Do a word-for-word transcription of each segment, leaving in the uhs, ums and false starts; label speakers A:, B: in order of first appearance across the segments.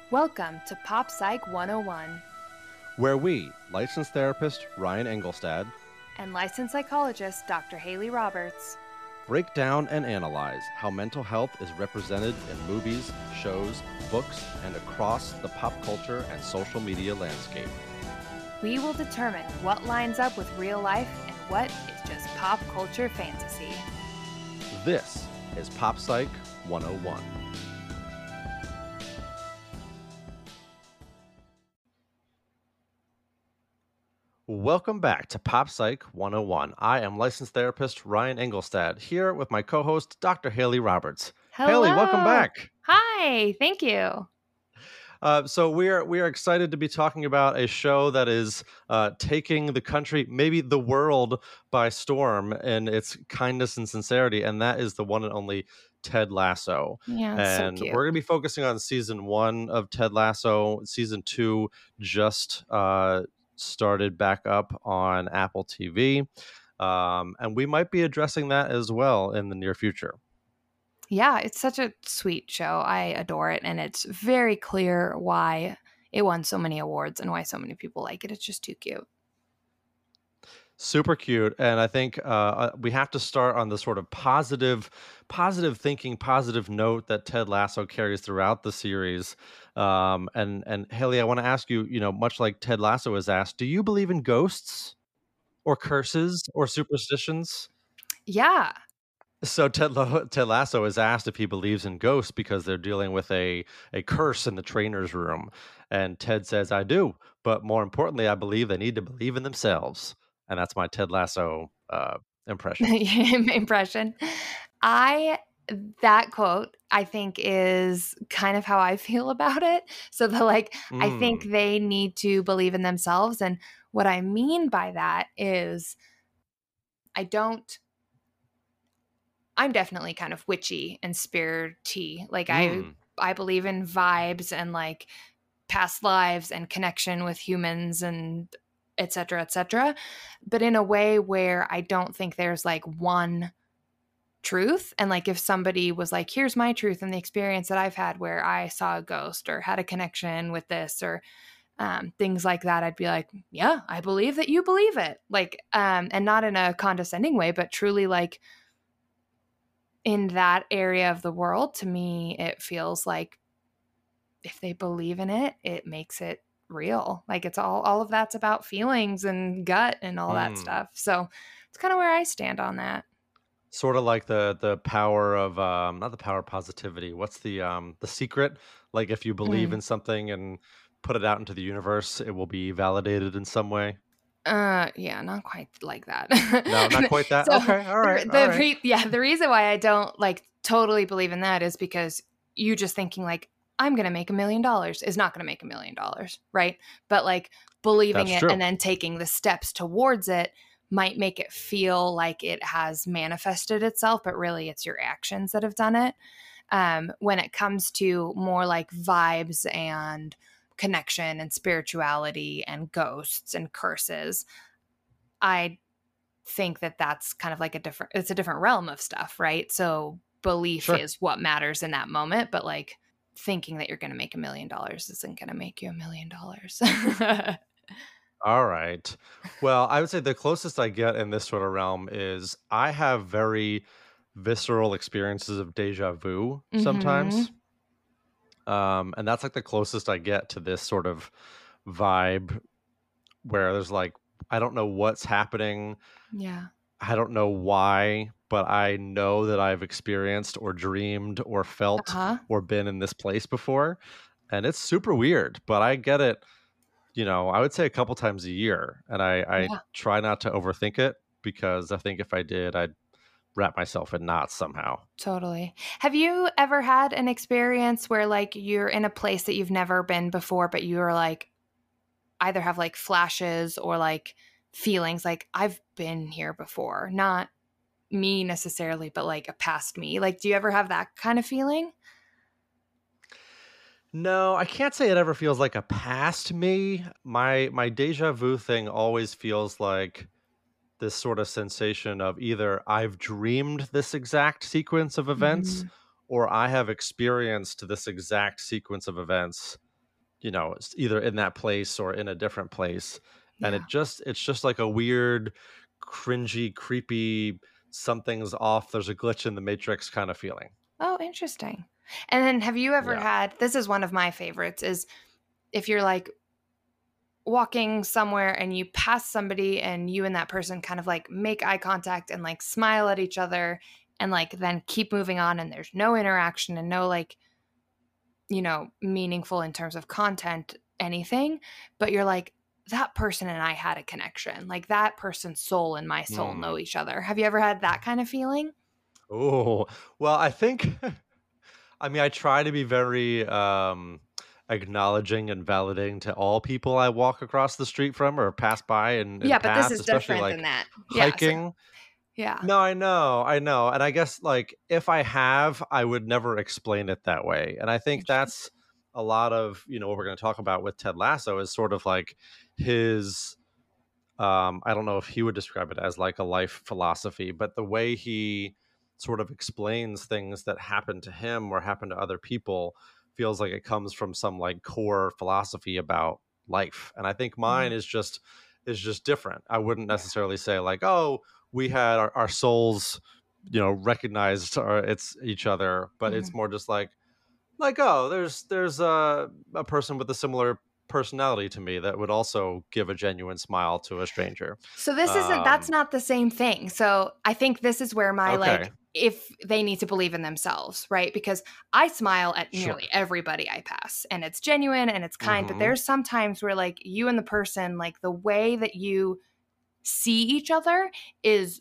A: Welcome to Pop Psych one oh one
B: where we, licensed therapist Ryan Engelstad,
A: and licensed psychologist Doctor Haley Roberts,
B: break down and analyze how mental health is represented in movies, shows, books, and across the pop culture and social media landscape.
A: We will determine what lines up with real life and what is just pop culture fantasy.
B: This is Pop Psych one oh one. Welcome back to Pop Psych one oh one. I am licensed therapist Ryan Engelstad, here with my co-host Doctor Haley Roberts.
A: Hello.
B: Haley, welcome back.
A: Hi, thank you.
B: Uh, so we are we are excited to be talking about a show that is uh, taking the country, maybe the world, by storm in its kindness and sincerity, and that is the one and only Ted Lasso.
A: Yeah,
B: and
A: so cute.
B: We're going to be focusing on season one of Ted Lasso. Season two just uh, started back up on Apple T V, um, and we might be addressing that as well in the near future.
A: Yeah, it's such a sweet show. I adore it, and it's very clear why it won so many awards and why so many people like it. It's just too cute.
B: Super cute. And I think uh, we have to start on the sort of positive, positive thinking, positive note that Ted Lasso carries throughout the series. Um, and, and Haley, I want to ask you, you know, much like Ted Lasso was asked, do you believe in ghosts or curses or superstitions?
A: Yeah.
B: So Ted, Lo- Ted Lasso is asked if he believes in ghosts because they're dealing with a, a curse in the trainer's room. And Ted says, I do. But more importantly, I believe they need to believe in themselves. And that's my Ted Lasso uh, impression.
A: impression. I, that quote, I think is kind of how I feel about it. So the like, mm. I think they need to believe in themselves. And what I mean by that is I don't, I'm definitely kind of witchy and spirity. Like mm. I, I believe in vibes and like past lives and connection with humans and et cetera, et cetera. But in a way where I don't think there's like one truth. And like if somebody was like, here's my truth and the experience that I've had where I saw a ghost or had a connection with this or um, things like that, I'd be like, yeah, I believe that you believe it. Like, um, and not in a condescending way, but truly like in that area of the world, to me, it feels like if they believe in it, it makes it real. Like it's all, all of that's about feelings and gut and all mm. that stuff. So it's kind of where I stand on that.
B: Sort of like the the power of um, not the power of positivity. What's the um, the secret? Like if you believe mm. in something and put it out into the universe, it will be validated in some way.
A: Uh, yeah, not quite like that.
B: No, not quite that. So okay, all right.
A: The, the
B: all right.
A: Re- yeah, the reason why I don't like totally believe in that is because you just thinking like I'm gonna make a million dollars is not gonna make a million dollars, right? But like believing That's it true. And then taking the steps towards it might make it feel like it has manifested itself, but really it's your actions that have done it. Um, when it comes to more like vibes and connection and spirituality and ghosts and curses, I think that that's kind of like a different, it's a different realm of stuff, right? So belief sure. is what matters in that moment, but like thinking that you're going to make a million dollars isn't going to make you a million dollars.
B: All right. Well, I would say the closest I get in this sort of realm is I have very visceral experiences of deja vu mm-hmm. sometimes. Um, and that's like the closest I get to this sort of vibe where there's like, I don't know what's happening.
A: Yeah.
B: I don't know why, but I know that I've experienced or dreamed or felt uh-huh. or been in this place before. And it's super weird, but I get it, you know, I would say a couple times a year. And I, I yeah. try not to overthink it because I think if I did, I'd wrap myself in knots somehow.
A: Totally. Have you ever had an experience where like you're in a place that you've never been before, but you're like either have like flashes or like feelings like I've been here before, not me necessarily, but like a past me? Like, do you ever have that kind of feeling?
B: No, I can't say it ever feels like a past me. My my deja vu thing always feels like this sort of sensation of either I've dreamed this exact sequence of events mm-hmm. or I have experienced this exact sequence of events you know, it's either in that place or in a different place. And
A: Yeah.
B: it just, it's just like a weird, cringy, creepy, something's off. There's a glitch in the matrix kind of feeling.
A: Oh, interesting. And then have you ever
B: Yeah.
A: had, this is one of my favorites, is if you're like walking somewhere and you pass somebody and you and that person kind of like make eye contact and like smile at each other and like then keep moving on and there's no interaction and no like, you know, meaningful in terms of content, anything, but you're like, that person and I had a connection. Like that person's soul and my soul
B: Mm.
A: know each other. Have you ever had that kind of feeling?
B: Oh, well, I think, I mean, I try to be very um, acknowledging and validating to all people I walk across the street from or pass by in, in
A: Yeah, but this
B: paths,
A: is
B: especially
A: different than
B: like
A: that. Yeah. So,
B: hiking.
A: yeah.
B: No, I know, I know. And I guess like if I have, I would never explain it that way. And I think
A: Interesting.
B: that's a lot of, you know, what we're going to talk about with Ted Lasso is sort of like his um I don't know if he would describe it as like a life philosophy, but the way he sort of explains things that happen to him or happen to other people feels like it comes from some like core philosophy about life. And I think mine
A: Mhm.
B: is just is just different. I wouldn't
A: Yeah.
B: necessarily say like, oh, we had our, our souls, you know, recognized or it's each other, but it's
A: Mhm.
B: more just like like oh, there's there's a a person with a similar personality to me that would also give a genuine smile to a stranger.
A: So this isn't that's
B: Um,
A: not the same thing. So I think this is where my
B: okay,
A: like if they need to believe in themselves, right? Because I smile at nearly
B: sure.
A: everybody I pass and it's genuine and it's kind, but
B: Hmm.
A: there's some times where like you and the person, like the way that you see each other is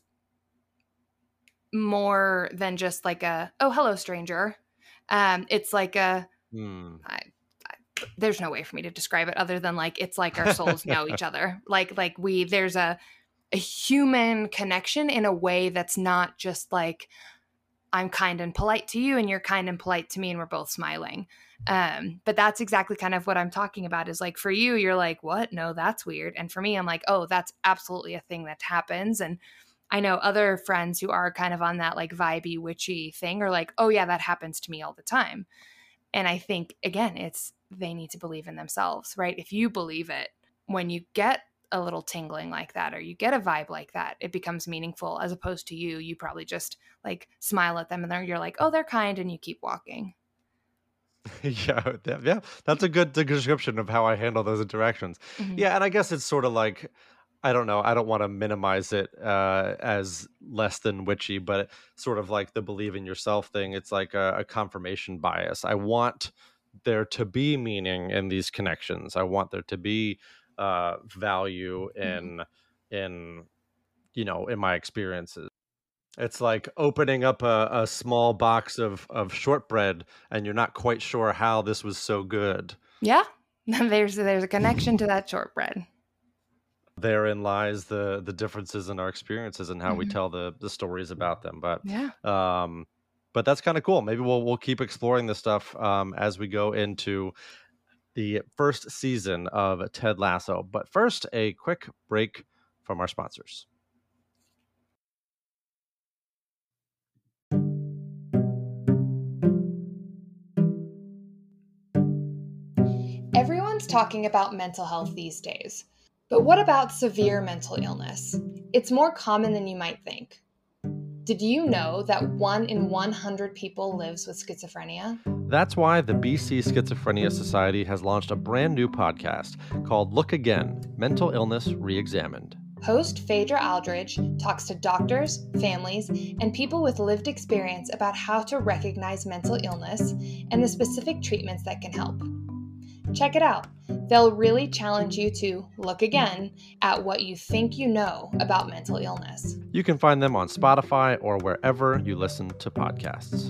A: more than just like a, oh, hello, stranger. Um, it's like a,
B: Hmm.
A: I, I, there's no way for me to describe it other than like it's like our souls know each other. Like like we there's a a human connection in a way that's not just like I'm kind and polite to you and you're kind and polite to me and we're both smiling. Um, but that's exactly kind of what I'm talking about is like for you, you're like, what? No, that's weird. And for me, I'm like, oh, that's absolutely a thing that happens. And I know other friends who are kind of on that like vibey, witchy thing are like, oh, yeah, that happens to me all the time. And I think, again, it's they need to believe in themselves, right? If you believe it, when you get a little tingling like that or you get a vibe like that, it becomes meaningful as opposed to you. You probably just like smile at them and then you're like, oh, they're kind and you keep walking.
B: Yeah, that- yeah, that's a good description of how I handle those interactions.
A: Mm-hmm.
B: Yeah, and I guess it's sort of like I don't know. I don't want to minimize it uh, as less than witchy, but sort of like the believe in yourself thing. It's like a, a confirmation bias. I want there to be meaning in these connections. I want there to be uh, value
A: Mm-hmm.
B: in in you know in my experiences. It's like opening up a, a small box of of shortbread, and you're not quite sure how this was so good.
A: Yeah. there's there's a connection to that shortbread.
B: Therein lies the the differences in our experiences and how we
A: Mm-hmm.
B: tell the the stories about them. But
A: Yeah.
B: um, but that's kind of cool. Maybe we'll we'll keep exploring this stuff um, as we go into the first season of Ted Lasso. But first, a quick break from our sponsors.
A: Everyone's talking about mental health these days. But what about severe mental illness? It's more common than you might think. Did you know that one in one hundred people lives with schizophrenia?
B: That's why the B C Schizophrenia Society has launched a brand new podcast called Look Again: Mental Illness Reexamined.
A: Host Phaedra Aldridge talks to doctors, families, and people with lived experience about how to recognize mental illness and the specific treatments that can help. Check it out. They'll really challenge you to look again at what you think you know about mental illness.
B: You can find them on Spotify or wherever you listen to podcasts.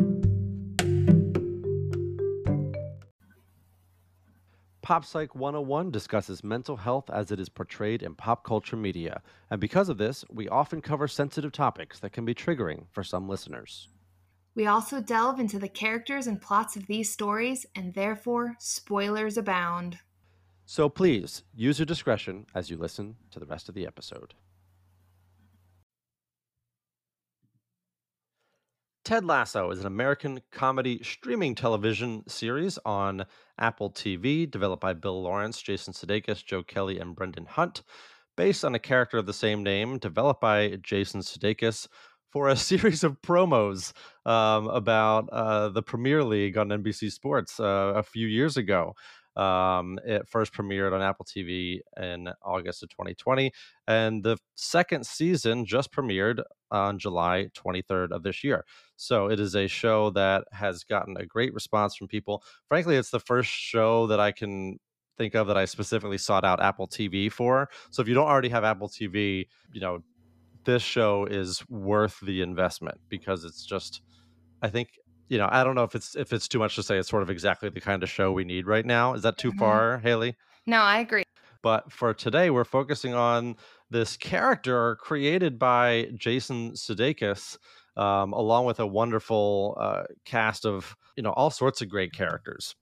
B: Pop Psych one oh one discusses mental health as it is portrayed in pop culture media, and because of this, we often cover sensitive topics that can be triggering for some listeners.
A: We also delve into the characters and plots of these stories, and therefore, spoilers abound.
B: So please use your discretion as you listen to the rest of the episode. Ted Lasso is an American comedy streaming television series on Apple T V, developed by Bill Lawrence, Jason Sudeikis, Joe Kelly, and Brendan Hunt, based on a character of the same name, developed by Jason Sudeikis for a series of promos um, about uh, the Premier League on N B C Sports uh, a few years ago. Um, it first premiered on Apple T V in August of twenty twenty, and the second season just premiered on July twenty-third of this year. So it is a show that has gotten a great response from people. Frankly, it's the first show that I can think of that I specifically sought out Apple T V for. So if you don't already have Apple T V, you know, this show is worth the investment because it's just, I think, you know, I don't know if it's if it's too much to say it's sort of exactly the kind of show we need right now. Is that too
A: Mhm.
B: far, Haley?
A: No, I agree.
B: But for today, we're focusing on this character created by Jason Sudeikis, um, along with a wonderful uh, cast of, you know, all sorts of great characters.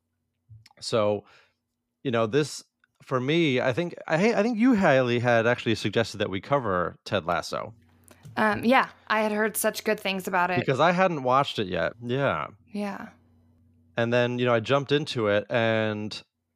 B: So, you know, this for me, I think I, I think you, Haley, had actually suggested that we cover Ted Lasso
A: Um, yeah, I had heard such good things about it.
B: because I hadn't watched it yet. Yeah.
A: Yeah.
B: And then, you know, I jumped into it, and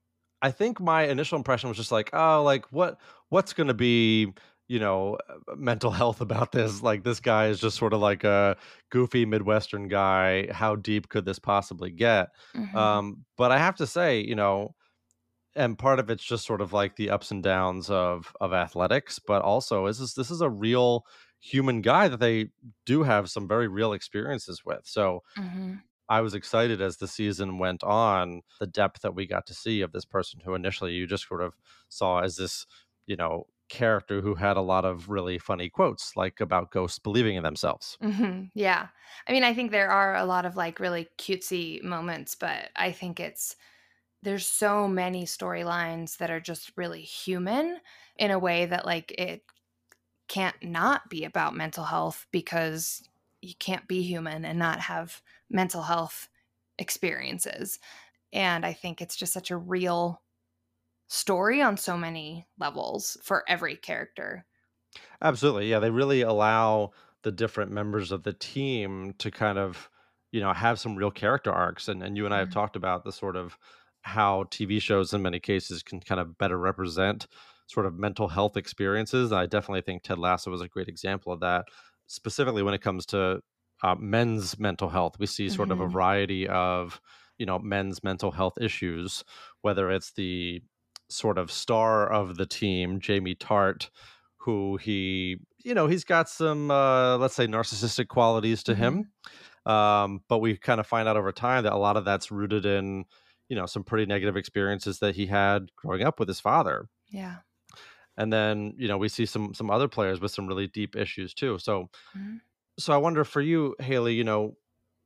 B: I think my initial impression was just like, oh, like what what's going to be, you know, uh, mental health about this? Like this guy is just sort of like a goofy Midwestern guy. How deep could this possibly get?
A: Mhm.
B: Um, but I have to say, you know, and part of it's just sort of like the ups and downs of of athletics, but also is this this is a real human guy that they do have some very real experiences with. So
A: Mhm.
B: I was excited as the season went on, the depth that we got to see of this person who initially you just sort of saw as this, you know, character who had a lot of really funny quotes, like about ghosts believing in themselves.
A: Mhm. Yeah. I mean, I think there are a lot of like really cutesy moments, but I think it's there's so many storylines that are just really human in a way that like it can't not be about mental health because you can't be human and not have mental health experiences. And I think it's just such a real story on so many levels for every character.
B: Absolutely. Yeah, they really allow the different members of the team to kind of, you know, have some real character arcs. And and you and I have
A: Mhm.
B: talked about the sort of how T V shows in many cases can kind of better represent sort of mental health experiences. And I definitely think Ted Lasso is a great example of that, specifically when it comes to uh, men's mental health. We see sort of a
A: Mhm.
B: variety of, you know, men's mental health issues, whether it's the sort of star of the team, Jamie Tart, who he, you know, he's got some, uh, let's say, narcissistic qualities to him.
A: Mhm.
B: Um, but we kind of find out over time that a lot of that's rooted in, you know, some pretty negative experiences that he had growing up with his father.
A: Yeah.
B: And then, you know, we see some some other players with some really deep issues too. So,
A: Mhm.
B: so I wonder for you, Haley, you know,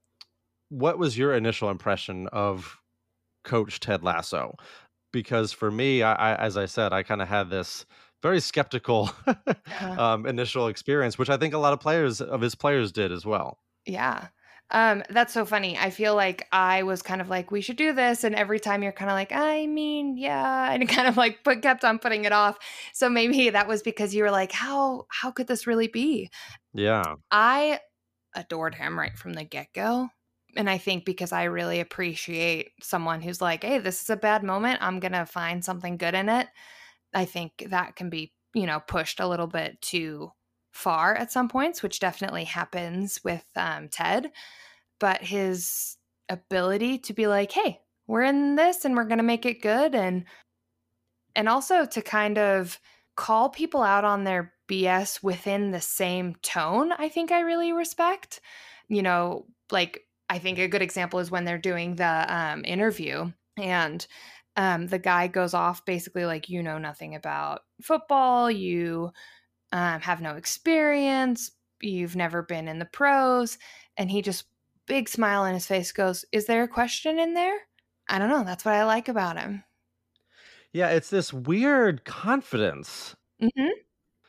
B: what was your initial impression of Coach Ted Lasso? Because for me, I, I as I said, I kind of had this very skeptical
A: Uh-huh.
B: um, initial experience, which I think a lot of players of his players did as well.
A: Yeah. Um, that's so funny. I feel like I was kind of like, we should do this. And every time you're kind of like, I mean, yeah, and kind of like put kept on putting it off. So maybe that was because you were like, how how could this really be?
B: Yeah,
A: I adored him right from the get-go. And I think because I really appreciate someone who's like, hey, this is a bad moment. I'm gonna find something good in it. I think that can be, you know, pushed a little bit too far at some points, which definitely happens with um, Ted. But his ability to be like, "Hey, we're in this, and we're going to make it good," and and also to kind of call people out on their B S within the same tone, I think I really respect. You know, like I think a good example is when they're doing the um, interview and um, the guy goes off basically like, you know nothing about football, you um, have no experience, you've never been in the pros. And he just, big smile on his face, goes, is there a question in there? I don't know. That's what I like about him.
B: yeah, it's this weird confidence,
A: Hmm.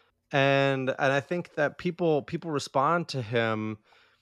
B: and and I think that people people respond to him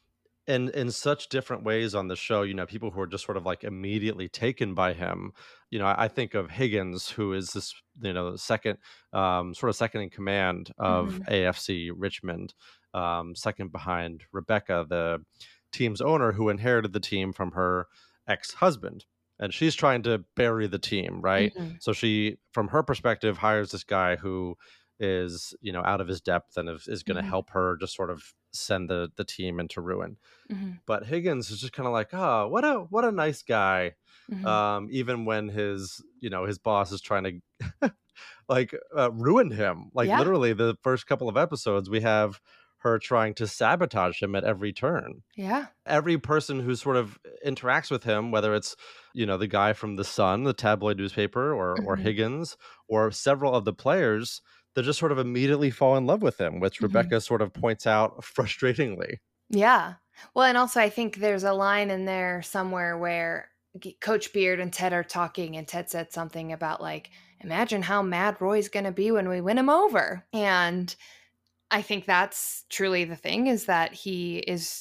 B: in in such different ways on the show. You know, people who are just sort of like immediately taken by him. You know, I, I think of Higgins, who is this, you know, second, um, sort of second in command of
A: Hmm.
B: A F C Richmond, um, second behind Rebecca, the team's owner who inherited the team from her ex-husband. And she's trying to bury the team, right?
A: Mm-hmm.
B: So she, from her perspective, hires this guy who is, you know, out of his depth and is, is going to
A: Mm-hmm.
B: help her just sort of send the the team into ruin.
A: Mm-hmm.
B: But Higgins is just kind of like, oh, what a what a nice guy.
A: Mm-hmm.
B: Um, even when his, you know, his boss is trying to like uh, ruin him. Like
A: Yeah.
B: literally the first couple of episodes, we have her trying to sabotage him at every turn.
A: Yeah.
B: Every person who sort of interacts with him, whether it's, you know, the guy from The Sun, the tabloid newspaper, or or
A: Mm-hmm.
B: Higgins, or several of the players, they just sort of immediately fall in love with him, which
A: Mm-hmm.
B: Rebecca sort of points out frustratingly.
A: Yeah. Well, and also I think there's a line in there somewhere where Coach Beard and Ted are talking, and Ted said something about like, imagine how mad Roy's going to be when we win him over. And I think that's truly the thing, is that he is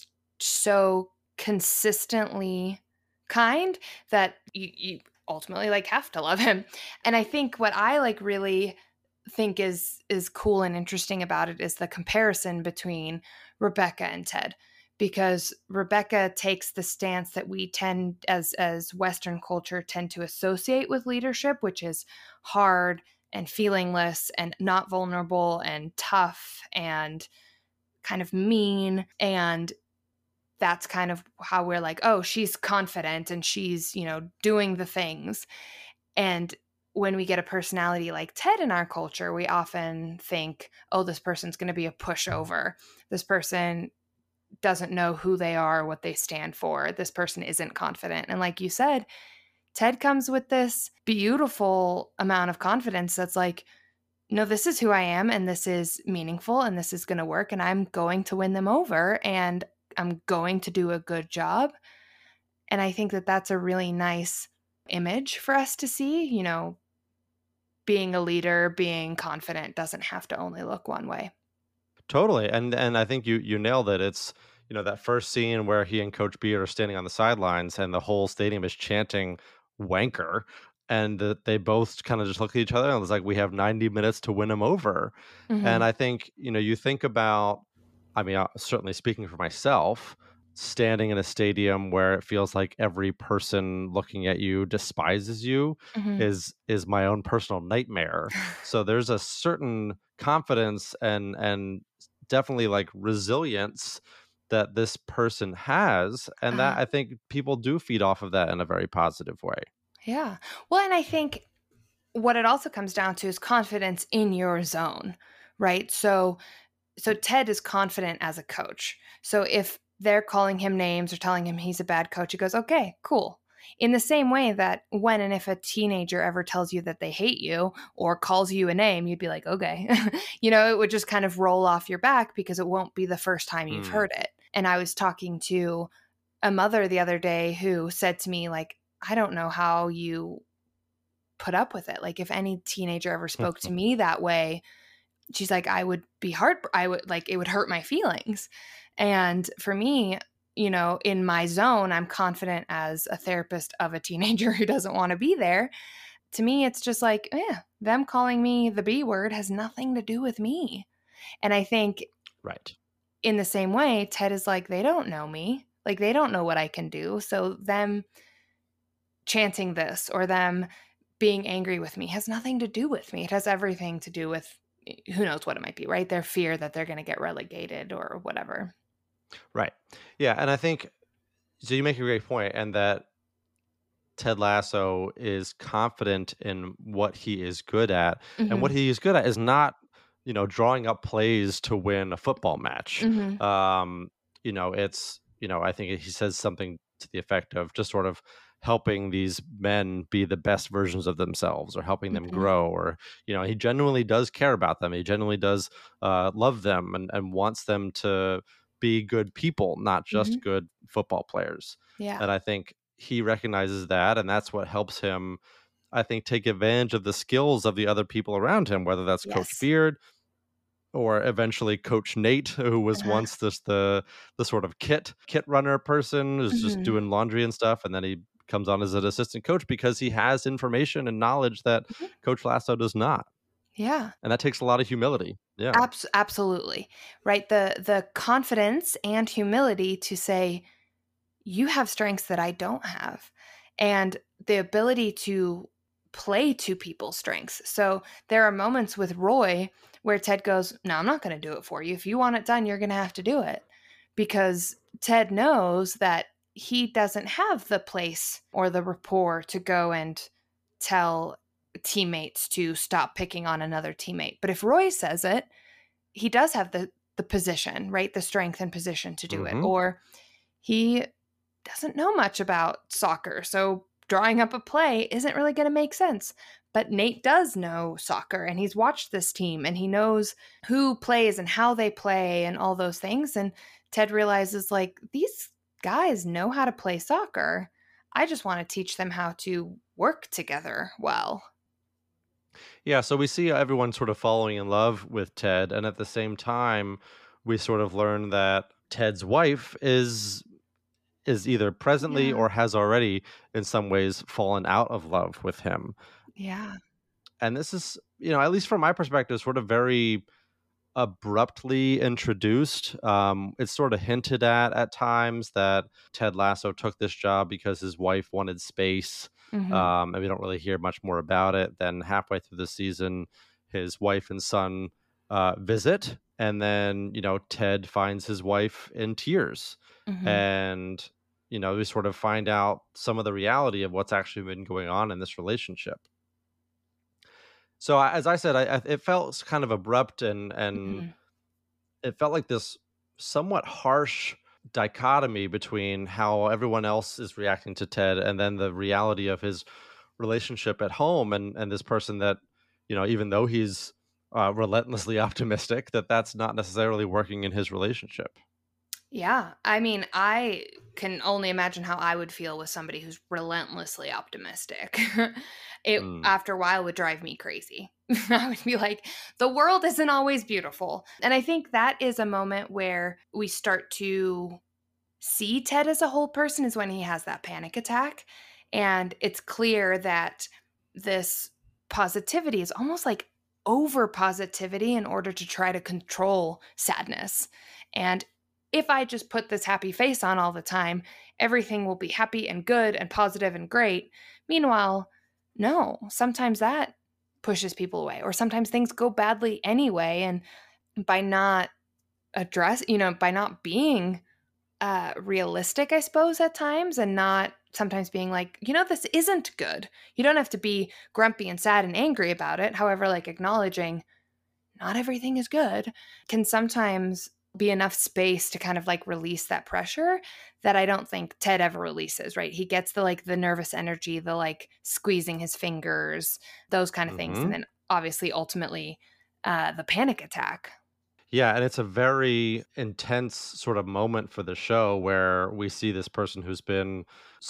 A: so consistently kind that you, you ultimately like have to love him. And I think what I like really think is is cool and interesting about it is the comparison between Rebecca and Ted, because Rebecca takes the stance that we tend as as Western culture tend to associate with leadership, which is hard and feelingless and not vulnerable and tough and kind of mean. And that's kind of how we're like, oh, she's confident and she's, you know, doing the things. And when we get a personality like Ted in our culture, we often think, oh, this person's going to be a pushover. This person doesn't know who they are, what they stand for. This person isn't confident. And like you said, Ted comes with this beautiful amount of confidence that's like, no, this is who I am, and this is meaningful, and this is going to work, and I'm going to win them over, and I'm going to do a good job. And I think that that's a really nice image for us to see. You know, being a leader, being confident doesn't have to only look one way.
B: Totally. And and I think you you nailed it. It's, you know, that first scene where he and Coach Beard are standing on the sidelines and the whole stadium is chanting wanker, and that they both kind of just look at each other and it's like, we have ninety minutes to win him over.
A: Mm-hmm.
B: And I think, you know, you think about, I mean, uh, certainly speaking for myself, standing in a stadium where it feels like every person looking at you despises you
A: Mm-hmm.
B: is is my own personal nightmare. So there's a certain confidence and and definitely like resilience that this person has, and
A: Uh,
B: that I think people do feed off of that in a very positive way.
A: yeah. Well, and I think what it also comes down to is confidence in your zone, right? So so Ted is confident as a coach. So if they're calling him names or telling him he's a bad coach, he goes, okay, cool. In the same way that when and if a teenager ever tells you that they hate you or calls you a name, you'd be like, okay. You know, it would just kind of roll off your back because it won't be the first time you've
B: Mm.
A: heard it. And I was talking to a mother the other day who said to me, like, I don't know how you put up with it. Like, if any teenager ever spoke to me that way, she's like, I would be hard. I would like, it would hurt my feelings. And for me, you know, in my zone, I'm confident as a therapist of a teenager who doesn't want to be there. To me, it's just like, yeah, them calling me the B word has nothing to do with me. And I think
B: Right.
A: in the same way, Ted is like, they don't know me. Like, they don't know what I can do. So them chanting this or them being angry with me has nothing to do with me. It has everything to do with who knows what it might be, right? Their fear that they're going to get relegated or whatever.
B: Right. Yeah, and I think so you make a great point, and that Ted Lasso is confident in what he is good at, and what
A: Mm-hmm.
B: he is good at is not, you know, drawing up plays to win a football match.
A: Mm-hmm.
B: Um, you know, it's, you know, I think he says something to the effect of just sort of helping these men be the best versions of themselves, or helping them
A: Mm-hmm.
B: grow, or, you know, he genuinely does care about them. He genuinely does uh, love them, and, and wants them to be good people, not
A: Mm-hmm.
B: just good football players.
A: Yeah.
B: And I think he recognizes that, and that's what helps him, I think, take advantage of the skills of the other people around him, whether that's Coach
A: Yes.
B: Beard or eventually Coach Nate, who was
A: Uh-huh.
B: once this the the sort of kit kit runner person who's just
A: Mm-hmm.
B: doing laundry and stuff, and then he comes on as an assistant coach because he has information and knowledge that
A: Mm-hmm.
B: Coach Lasso does not.
A: Yeah.
B: And that takes a lot of humility. Yeah.
A: Abs- absolutely. Right. The the confidence and humility to say, you have strengths that I don't have. And the ability to play to people's strengths. So there are moments with Roy where Ted goes, no, I'm not going to do it for you. If you want it done, you're going to have to do it. Because Ted knows that he doesn't have the place or the rapport to go and tell teammates to stop picking on another teammate. But if Roy says it, he does have the the position, right? The strength and position to do
B: Mm-hmm.
A: it. Or he doesn't know much about soccer, so drawing up a play isn't really going to make sense. But Nate does know soccer, and he's watched this team, and he knows who plays and how they play and all those things. And Ted realizes, like, these guys know how to play soccer. I just want to teach them how to work together well.
B: Yeah, so we see everyone sort of falling in love with Ted, and at the same time, we sort of learn that Ted's wife is is either presently
A: Yeah.
B: or has already, in some ways, fallen out of love with him.
A: Yeah.
B: And this is, you know, at least from my perspective, sort of very abruptly introduced. Um, it's sort of hinted at at times that Ted Lasso took this job because his wife wanted space.
A: Mm-hmm.
B: Um, and we don't really hear much more about it. Then halfway through the season, his wife and son uh, visit. And then, you know, Ted finds his wife in tears.
A: Mm-hmm.
B: And, you know, we sort of find out some of the reality of what's actually been going on in this relationship. So I- as I said, I, I it felt kind of abrupt and and
A: Mm-hmm.
B: it felt like this somewhat harsh dichotomy between how everyone else is reacting to Ted and then the reality of his relationship at home and and this person that, you know, even though he's uh, relentlessly optimistic, that that's not necessarily working in his relationship.
A: Yeah. I mean, I can only imagine how I would feel with somebody who's relentlessly optimistic. It,
B: Mm,
A: after a while, would drive me crazy. I would be like, the world isn't always beautiful. And I think that is a moment where we start to see Ted as a whole person, is when he has that panic attack. And it's clear that this positivity is almost like over positivity in order to try to control sadness. And if I just put this happy face on all the time, everything will be happy and good and positive and great. Meanwhile, no, sometimes that pushes people away, or sometimes things go badly anyway. And by not address, you know, by not being uh, realistic, I suppose, at times, and not sometimes being like, you know, this isn't good. You don't have to be grumpy and sad and angry about it. However, like acknowledging not everything is good can sometimes be enough space to kind of like release that pressure that I don't think Ted ever releases, right? He gets the like the nervous energy, the like squeezing his fingers, those kind of things. And
B: hmm
A: then obviously, ultimately, uh, the panic attack.
B: Yeah, and it's a very intense sort of moment for the show where we see this person who's been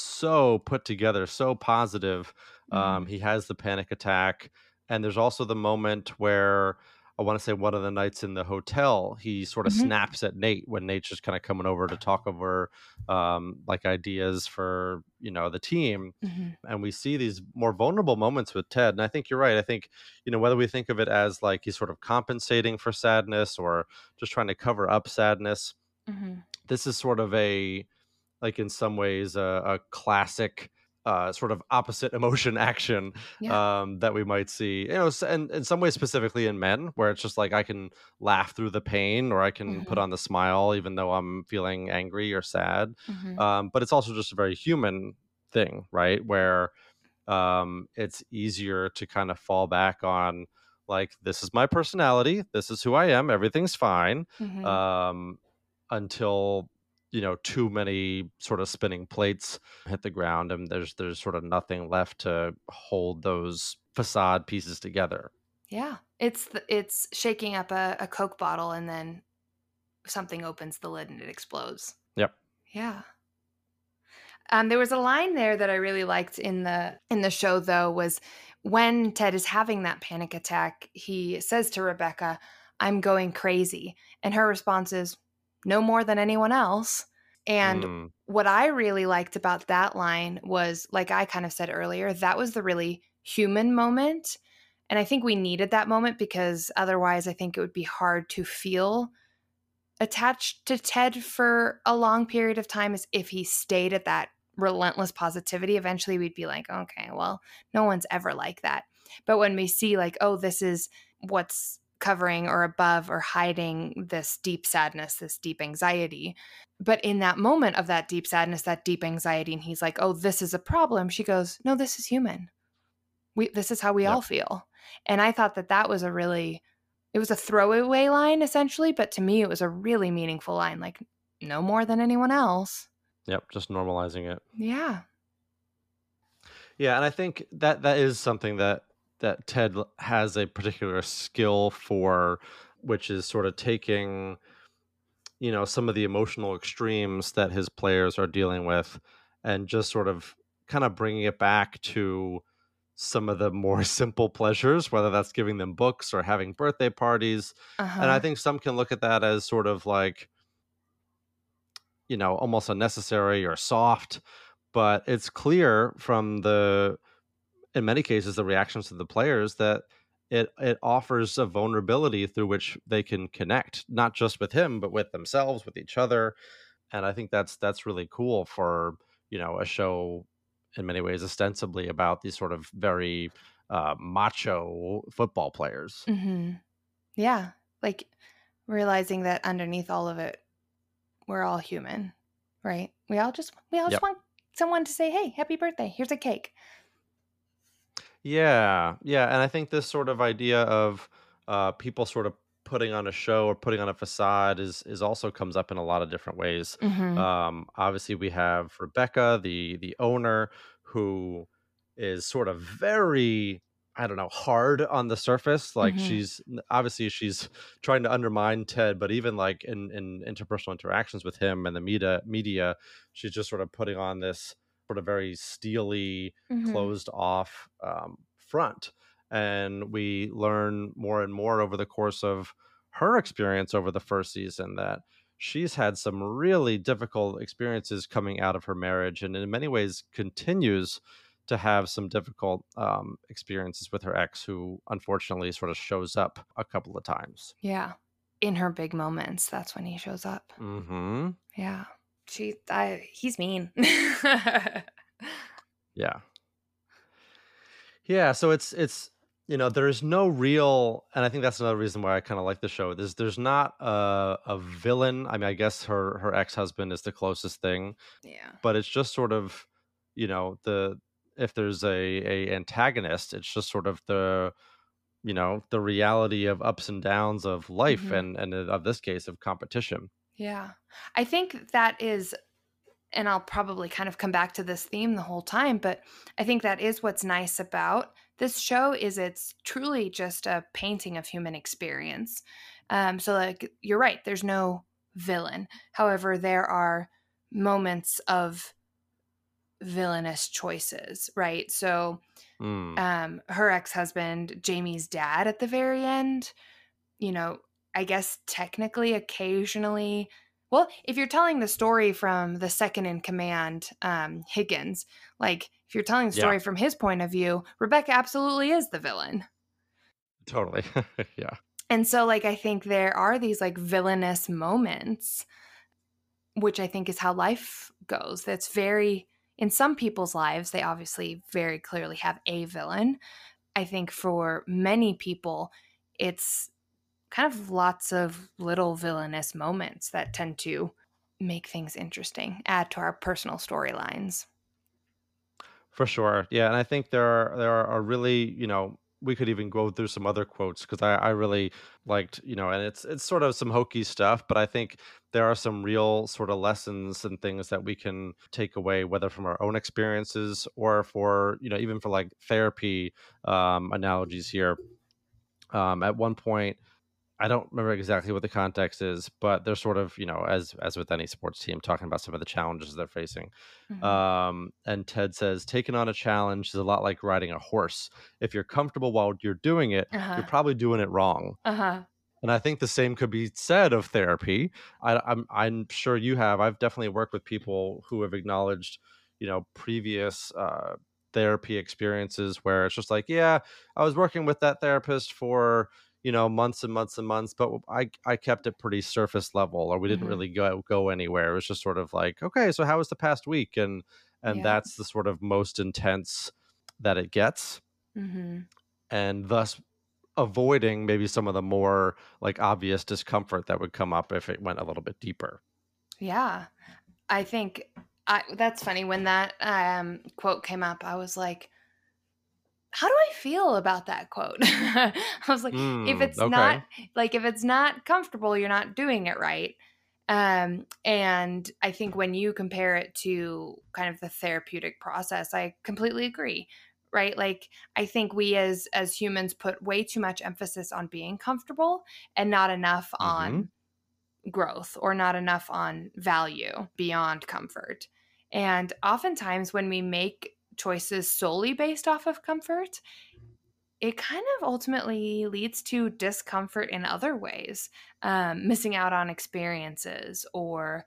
B: so put together, so positive. Um,
A: Hmm.
B: he has the panic attack. And there's also the moment where I want to say one of the nights in the hotel, he sort of
A: Hmm.
B: snaps at Nate when Nate's just kind of coming over to talk over um, like ideas for, you know, the team.
A: Hmm.
B: And we see these more vulnerable moments with Ted. And I think you're right. I think, you know, whether we think of it as like he's sort of compensating for sadness or just trying to cover up sadness,
A: Hmm.
B: this is sort of a, like in some ways, a, a classic uh, sort of opposite emotion action
A: Yeah.
B: um, that we might see, you know, s- and in some ways specifically in men, where it's just like I can laugh through the pain or I can put
A: Hmm.
B: on the smile even though I'm feeling angry or sad.
A: Hmm.
B: Um, but it's also just a very human thing, right? Where um, it's easier to kind of fall back on like this is my personality, this is who I am, everything's fine,
A: Hmm.
B: um, until you know too many sort of spinning plates hit the ground and there's there's sort of nothing left to hold those facade pieces together.
A: Yeah. It's the, it's shaking up a, a Coke bottle and then something opens the lid and it explodes.
B: Yep.
A: Yeah. Um, there was a line there that I really liked in the in the show, though, was when Ted is having that panic attack, he says to Rebecca, "I'm going crazy," and her response is, "No more than anyone else." And
B: Mm,
A: what I really liked about that line was, like I kind of said earlier, that was the really human moment, and I think we needed that moment because otherwise, I think it would be hard to feel attached to Ted for a long period of time is if he stayed at that relentless positivity. Eventually we'd be like, okay, well, no one's ever like that. But when we see like, oh, this is what's covering or above or hiding this deep sadness, this deep anxiety. But in that moment of that deep sadness, that deep anxiety, and he's like, oh, this is a problem. She goes, no, this is human. We, this is how we
B: Yep.
A: all feel. And I thought that that was a really, it was a throwaway line essentially, but to me it was a really meaningful line, like no more than anyone else.
B: Yep, just normalizing it.
A: Yeah.
B: Yeah, and I think that that is something that that Ted l- has a particular skill for, which is sort of taking, you know, some of the emotional extremes that his players are dealing with and just sort of kind of bringing it back to some of the more simple pleasures, whether that's giving them books or having birthday parties. And I
A: Uh-huh.
B: think some can look at that as sort of like, you know, almost unnecessary or soft, but it's clear from the, in many cases, the reactions to the players that it it offers a vulnerability through which they can connect, not just with him, but with themselves, with each other. And I think that's that's really cool for, you know, a show in many ways ostensibly about these sort of very uh, macho football players.
A: Mm-hmm. Yeah. Like realizing that underneath all of it, we're all human, right? We all just we all just
B: Yep.
A: want someone to say, hey, happy birthday. Here's a cake.
B: Yeah, yeah, and I think this sort of idea of uh, people sort of putting on a show or putting on a facade is is also comes up in a lot of different ways.
A: Mm-hmm.
B: Um, obviously, we have Rebecca, the the owner, who is sort of very, I don't know, hard on the surface. Like
A: Mm-hmm.
B: she's obviously she's trying to undermine Ted, but even like in in interpersonal interactions with him and the media media, she's just sort of putting on this sort of very steely,
A: Mm-hmm.
B: closed off um, front. And we learn more and more over the course of her experience over the first season that she's had some really difficult experiences coming out of her marriage, and in many ways continues to have some difficult um, experiences with her ex, who unfortunately sort of shows up a couple of times.
A: Yeah. In her big moments, that's when he shows up.
B: Hmm.
A: Yeah. She I he's mean.
B: Yeah. Yeah, so it's it's you know, there's no real, and I think that's another reason why I kind of like the show. There's there's not a a villain. I mean, I guess her her ex-husband is the closest thing,
A: Yeah.
B: but it's just sort of, you know, the, if there's a a antagonist, it's just sort of the, you know, the reality of ups and downs of life,
A: Mhm.
B: and and of this case of competition.
A: Yeah. I think that is, and I'll probably kind of come back to this theme the whole time, but I think that is what's nice about this show is it's truly just a painting of human experience. Um, so like you're right, there's no villain. However, there are moments of villainous choices, right? So
B: Mm,
A: um her ex-husband, Jamie's dad at the very end, you know, I guess technically, occasionally, well, if you're telling the story from the second in command, um, Higgins, like if you're telling the
B: yeah,
A: story from his point of view, Rebecca absolutely is the villain.
B: totally. Yeah.
A: And so, like, I think there are these like villainous moments, which I think is how life goes. That's very, in some people's lives, they obviously very clearly have a villain. I think for many people, it's kind of lots of little villainous moments that tend to make things interesting, add to our personal storylines.
B: For sure. Yeah, and I think there are there are really, you know, we could even go through some other quotes because I, I really liked, you know, and it's it's sort of some hokey stuff, but I think there are some real sort of lessons and things that we can take away, whether from our own experiences or for, you know, even for like therapy um, analogies here. Um, at one point, I don't remember exactly what the context is, but they're sort of, you know, as as with any sports team, talking about some of the challenges they're facing.
A: Mhm.
B: Um, and Ted says, taking on a challenge is a lot like riding a horse. If you're comfortable while you're doing it, you're
A: Uh-huh.
B: probably doing it wrong.
A: Uh-huh.
B: And I think the same could be said of therapy. I, I'm I'm sure you have. I've definitely worked with people who have acknowledged, you know, previous uh, therapy experiences where it's just like, yeah, I was working with that therapist for, you know, months and months and months, but I I kept it pretty surface level, or we didn't
A: Mhm.
B: really go go anywhere. It was just sort of like, okay, so how was the past week? And and
A: Yeah.
B: that's the sort of most intense that it gets,
A: Mhm.
B: and thus avoiding maybe some of the more like obvious discomfort that would come up if it went a little bit deeper.
A: Yeah. I think I that's funny when that, um, quote came up, I was like, "How do I feel about that quote?" I was like, "If
B: Mm,
A: it's
B: okay.
A: not like, if it's not comfortable, you're not doing it right." Um, and I think when you compare it to kind of the therapeutic process, I completely agree, right? Like, I think we as as humans put way too much emphasis on being comfortable and not enough
B: Mm-hmm.
A: on growth or not enough on value beyond comfort. And oftentimes, when we make choices solely based off of comfort, it kind of ultimately leads to discomfort in other ways, um, missing out on experiences or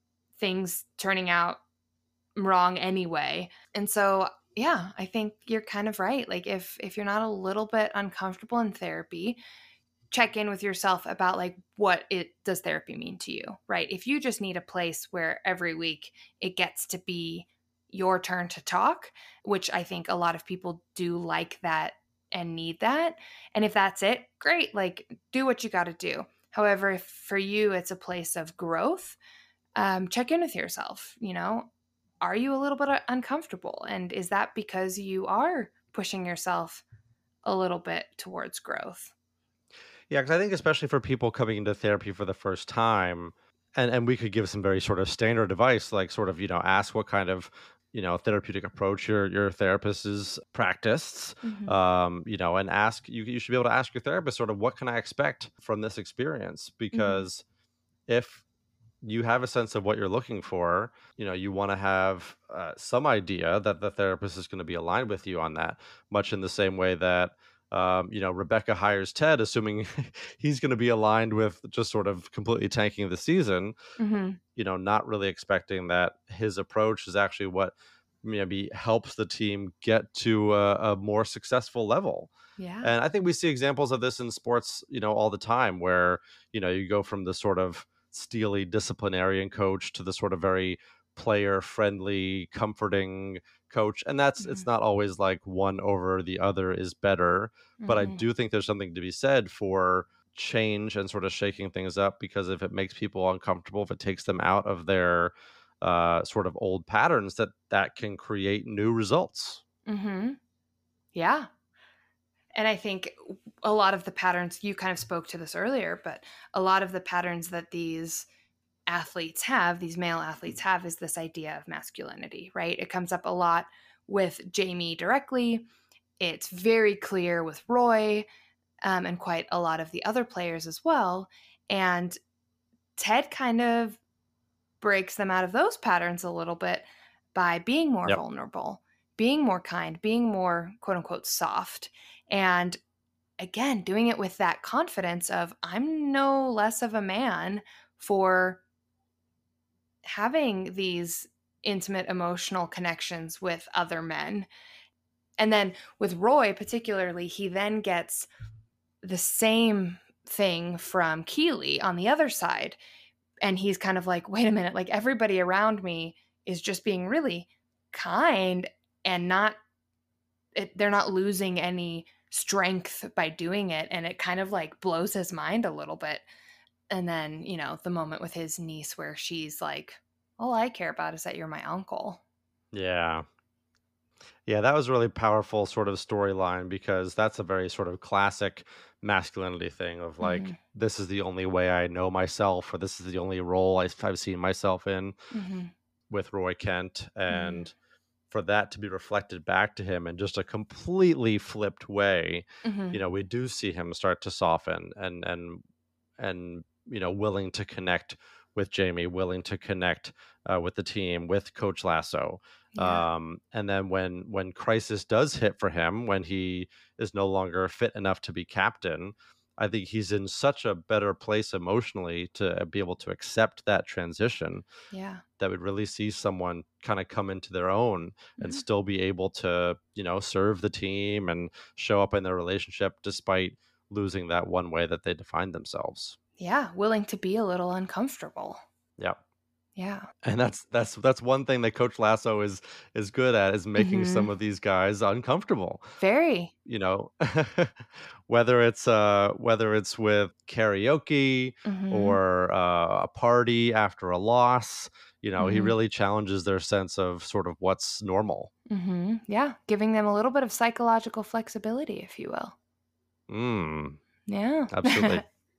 A: things turning out wrong anyway. And so, yeah, I think you're kind of right. Like if if you're not a little bit uncomfortable in therapy, check in with yourself about like what it does therapy mean to you, right? If you just need a place where every week it gets to be your turn to talk, which I think a lot of people do like that and need that. And if that's it, great, like do what you got to do. However, if for you it's a place of growth, um, check in with yourself. You know, are you a little bit uncomfortable? And is that because you are pushing yourself a little bit towards growth?
B: Yeah, because I think especially for people coming into therapy for the first time, and and we could give some very sort of standard advice, like sort of you know ask what kind of you know therapeutic approach your your therapist is practiced,
A: Hmm.
B: um, you know, and ask you you should be able to ask your therapist sort of what can I expect from this experience,
A: Hmm.
B: because if you have a sense of what you're looking for, you know, you want to have uh, some idea that the therapist is going to be aligned with you on that, much in the same way that, um, you know, Rebecca hires Ted, assuming he's going to be aligned with just sort of completely tanking the season,
A: Hmm.
B: you know, not really expecting that his approach is actually what maybe helps the team get to a, a more successful level.
A: Yeah.
B: And I think we see examples of this in sports, you know, all the time where, you know, you go from the sort of steely disciplinarian coach to the sort of very player friendly, comforting coach. And that's,
A: Hmm.
B: it's not always like one over the other is better. But I
A: Hmm.
B: do think there's something to be said for change and sort of shaking things up, because if it makes people uncomfortable, if it takes them out of their uh, sort of old patterns, that that can create new results.
A: Hmm. Yeah. And I think a lot of the patterns, you kind of spoke to this earlier, but a lot of the patterns that these athletes have, these male athletes have, is this idea of masculinity, right? It comes up a lot with Jamie directly. It's very clear with Roy, um, and quite a lot of the other players as well. And Ted kind of breaks them out of those patterns a little bit by being more
B: Yep.
A: vulnerable, being more kind, being more quote unquote soft. And again, doing it with that confidence of I'm no less of a man for having these intimate emotional connections with other men. And then with Roy, particularly, he then gets the same thing from Keeley on the other side. And he's kind of like, wait a minute, like everybody around me is just being really kind and not, it, they're not losing any strength by doing it. And it kind of like blows his mind a little bit. And then, you know, the moment with his niece where she's like, all I care about is that you're my uncle.
B: Yeah. Yeah, that was a really powerful sort of storyline, because that's a very sort of classic masculinity thing of
A: Hmm.
B: like, this is the only way I know myself, or this is the only role I- I've seen myself in
A: Hmm.
B: with Roy Kent.
A: Hmm.
B: And for that to be reflected back to him in just a completely flipped way,
A: Hmm.
B: you know, we do see him start to soften and, and, and, you know, willing to connect with Jamie, willing to connect uh, with the team, with Coach Lasso.
A: Yeah.
B: Um, and then when when crisis does hit for him, when he is no longer fit enough to be captain, I think he's in such a better place emotionally to be able to accept that transition,
A: Yeah.
B: that would really see someone kind of come into their own and
A: Hmm.
B: still be able to, you know, serve the team and show up in their relationship despite losing that one way that they define themselves.
A: Yeah, willing to be a little uncomfortable.
B: Yeah.
A: Yeah.
B: And that's that's that's one thing that Coach Lasso is is good at, is making
A: Mhm.
B: some of these guys uncomfortable.
A: Very.
B: You know, whether it's uh whether it's with karaoke
A: Mhm.
B: or uh, a party after a loss, you know, he
A: Mhm.
B: really challenges their sense of sort of what's normal.
A: Mhm. Yeah, giving them a little bit of psychological flexibility, if you will.
B: Mm,
A: Yeah.
B: absolutely.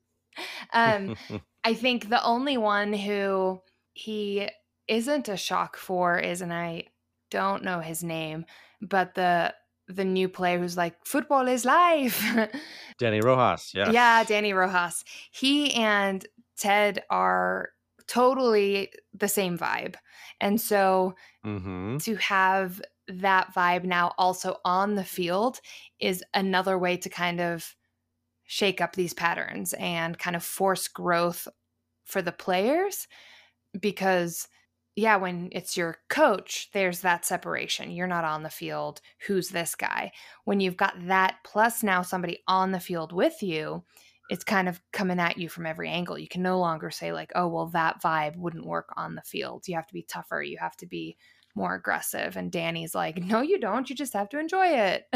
A: um, I think the only one who he isn't a shock for is, and I don't know his name, but the the new player who's like, football is life.
B: Danny Rojas,
A: Yeah,
B: yes.
A: Danny Rojas. He and Ted are totally the same vibe. And so
B: Mm-hmm.
A: to have that vibe now also on the field is another way to kind of shake up these patterns and kind of force growth for the players. Because yeah, when it's your coach, there's that separation. You're not on the field. Who's this guy? When you've got that plus now somebody on the field with you, it's kind of coming at you from every angle. You can no longer say like, oh, well, that vibe wouldn't work on the field. You have to be tougher. You have to be more aggressive. And Danny's like, no, you don't. You just have to enjoy it.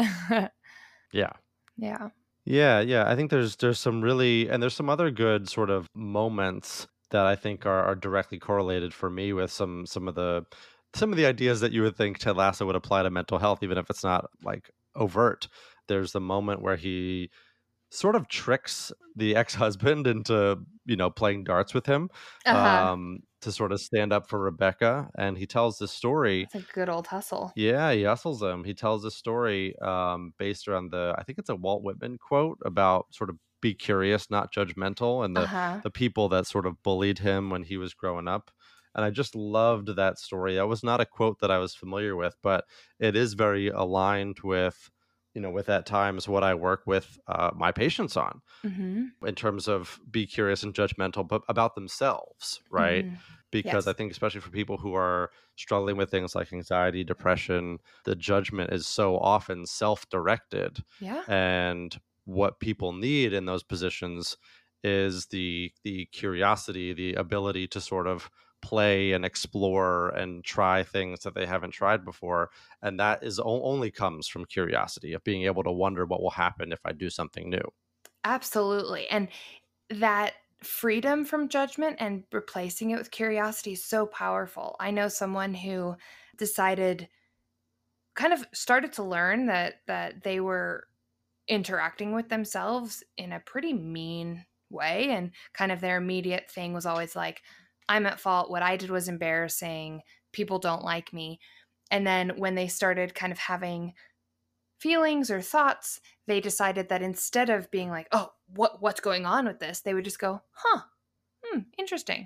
B: Yeah.
A: Yeah.
B: Yeah, yeah. I think there's there's some really, and there's some other good sort of moments that I think are, are directly correlated for me with some some of the some of the ideas that you would think Ted Lasso would apply to mental health, even if it's not like overt. There's the moment where he sort of tricks the ex-husband into, you know, playing darts with him,
A: Uh huh.
B: um, to sort of stand up for Rebecca. And he tells this story.
A: That's a good old hustle.
B: Yeah, he hustles him. He tells this story um, based around the, I think it's a Walt Whitman quote about sort of be curious, not judgmental, and
A: Uh
B: the
A: huh.
B: the people that sort of bullied him when he was growing up. And I just loved that story. That was not a quote that I was familiar with, but it is very aligned with, you know, with at times what I work with uh, my patients on,
A: Mm hmm.
B: in terms of be curious and judgmental, but about themselves,
A: Mm
B: right?
A: hmm.
B: Because I
A: Yes.
B: think, especially for people who are struggling with things like anxiety, depression, the judgment is so often self directed.
A: Yeah.
B: And what people need in those positions is the the curiosity, the ability to sort of play and explore and try things that they haven't tried before. And that is o- only comes from curiosity, of being able to wonder what will happen if I do something new.
A: Absolutely. And that freedom from judgment and replacing it with curiosity is so powerful. I know someone who decided kind of started to learn that that they were interacting with themselves in a pretty mean way, and kind of their immediate thing was always like, I'm at fault, what I did was embarrassing, people don't like me. And then when they started kind of having feelings or thoughts, they decided that instead of being like, oh, what what's going on with this, they would just go, huh, hmm, interesting.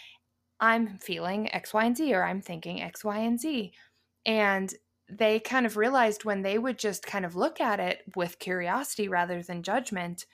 A: I'm feeling X, Y, and Z, or I'm thinking X, Y, and Z. And they kind of realized when they would just kind of look at it with curiosity rather than judgment,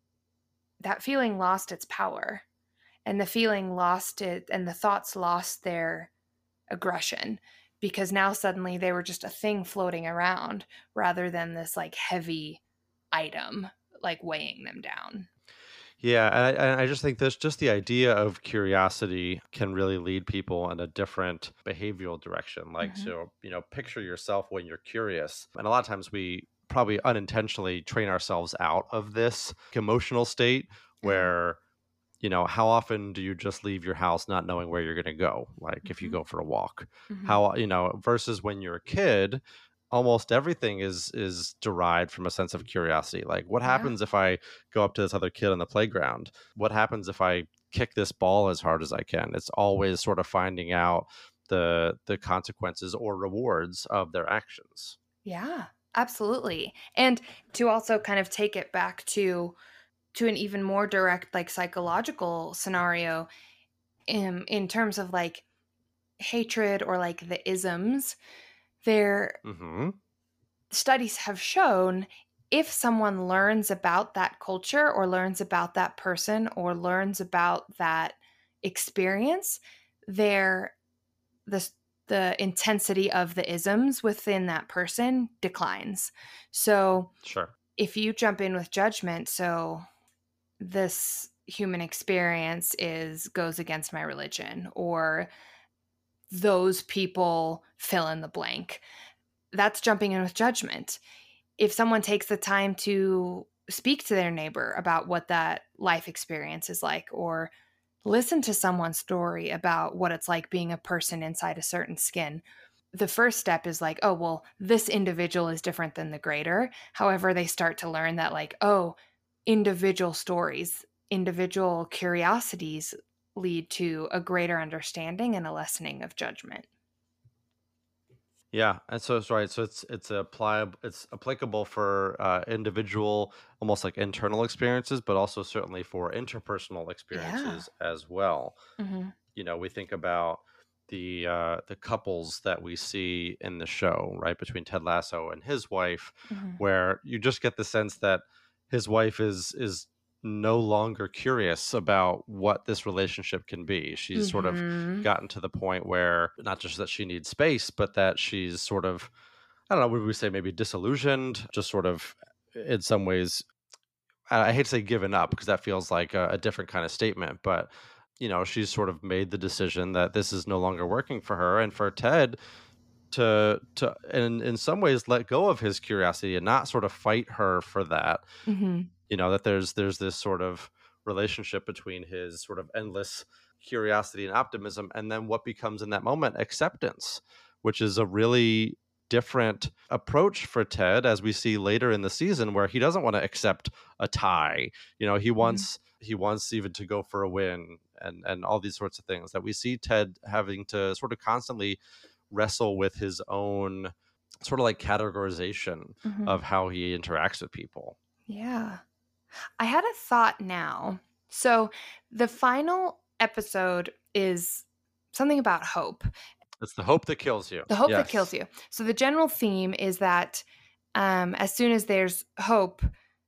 A: that feeling lost its power. And the feeling lost it, and the thoughts lost their aggression, because now suddenly they were just a thing floating around rather than this like heavy item like weighing them down.
B: Yeah, and I, and I just think this, just the idea of curiosity can really lead people in a different behavioral direction. Like,
A: Mm-hmm.
B: so, you know, picture yourself when you're curious. And a lot of times we probably unintentionally train ourselves out of this emotional state
A: Uh-huh.
B: where, you know, how often do you just leave your house not knowing where you're going to go? Like if you
A: Mm-hmm.
B: go for a walk,
A: Mm-hmm.
B: how, you know, versus when you're a kid, almost everything is is derived from a sense of curiosity. Like, what
A: Yeah.
B: happens if I go up to this other kid on the playground? What happens if I kick this ball as hard as I can? It's always sort of finding out the the consequences or rewards of their actions.
A: Yeah, absolutely. And to also kind of take it back to to an even more direct like psychological scenario, in in terms of like hatred or like the isms, their
B: Hmm.
A: studies have shown if someone learns about that culture or learns about that person or learns about that experience, their the the intensity of the isms within that person declines. So
B: Sure.
A: if you jump in with judgment, so this human experience is goes against my religion, or those people fill in the blank, that's jumping in with judgment. If someone takes the time to speak to their neighbor about what that life experience is like, or listen to someone's story about what it's like being a person inside a certain skin, the first step is like, oh, well, this individual is different than the greater. However, they start to learn that, like, oh, individual stories, individual curiosities lead to a greater understanding and a lessening of judgment.
B: Yeah, and so it's right. So it's it's applicable it's applicable for uh, individual, almost like internal experiences, but also certainly for interpersonal
A: Yeah.
B: experiences as well.
A: Mm-hmm.
B: You know, we think about the uh, the couples that we see in the show, right, between Ted Lasso and his wife,
A: Mm-hmm.
B: where you just get the sense that his wife is is no longer curious about what this relationship can be. She's sort of
A: Mm-hmm.
B: gotten to the point where not just that she needs space, but that she's sort of, I don't know, would we say maybe disillusioned, just sort of in some ways, I I hate to say given up because that feels like a, a different kind of statement, but you know, she's sort of made the decision that this is no longer working for her. And for Ted to to in in some ways let go of his curiosity and not sort of fight her for that,
A: Mm-hmm.
B: you know, that there's there's this sort of relationship between his sort of endless curiosity and optimism and then what becomes in that moment acceptance, which is a really different approach for Ted, as we see later in the season, where he doesn't want to accept a tie. You know, he
A: Mm-hmm.
B: wants he wants even to go for a win and and all these sorts of things that we see Ted having to sort of constantly wrestle with his own sort of like categorization
A: Mm-hmm.
B: of how he interacts with people.
A: Yeah. I had a thought now. So the final episode is something about hope.
B: It's the hope that kills you.
A: The hope that kills
B: Yes.
A: you. So the general theme is that um, as soon as there's hope,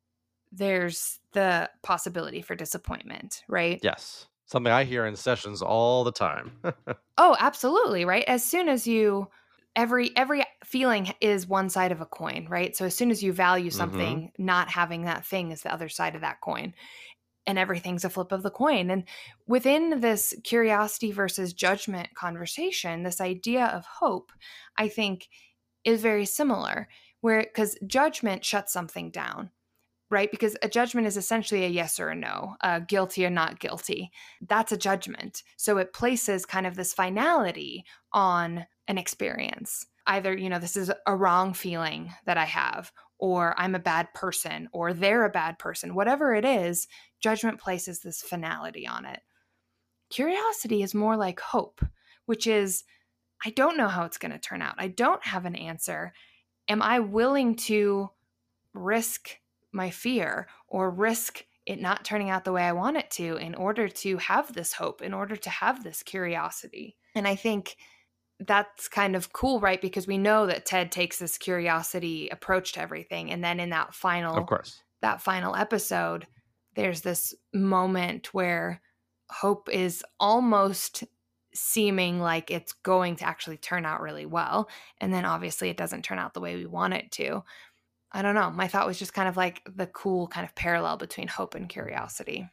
A: there's the possibility for disappointment, right?
B: Yes. Something I hear in sessions all the time.
A: Oh, absolutely, right? As soon as you every every feeling is one side of a coin, right? So as soon as you value
B: hmm
A: something, not having that thing is the other side of that coin. And everything's a flip of the coin. And within this curiosity versus judgment conversation, this idea of hope, I think, is very similar, where because judgment shuts something down, right? Because a judgment is essentially a yes or a no, uh, guilty or not guilty. That's a judgment. So it places kind of this finality on an experience. Either, you know, this is a wrong feeling that I have, or I'm a bad person, or they're a bad person. Whatever it is, judgment places this finality on it. Curiosity is more like hope, which is, I don't know how it's going to turn out. I don't have an answer. Am I willing to risk my fear or risk it not turning out the way I want it to in order to have this hope, in order to have this curiosity? And I think that's kind of cool, right? Because we know that Ted takes this curiosity approach to everything. And then in that
B: Of
A: final,
B: course.
A: that final episode, there's this moment where hope is almost seeming like it's going to actually turn out really well. And then obviously it doesn't turn out the way we want it to. I don't know. My thought was just kind of like the cool kind of parallel between hope and curiosity.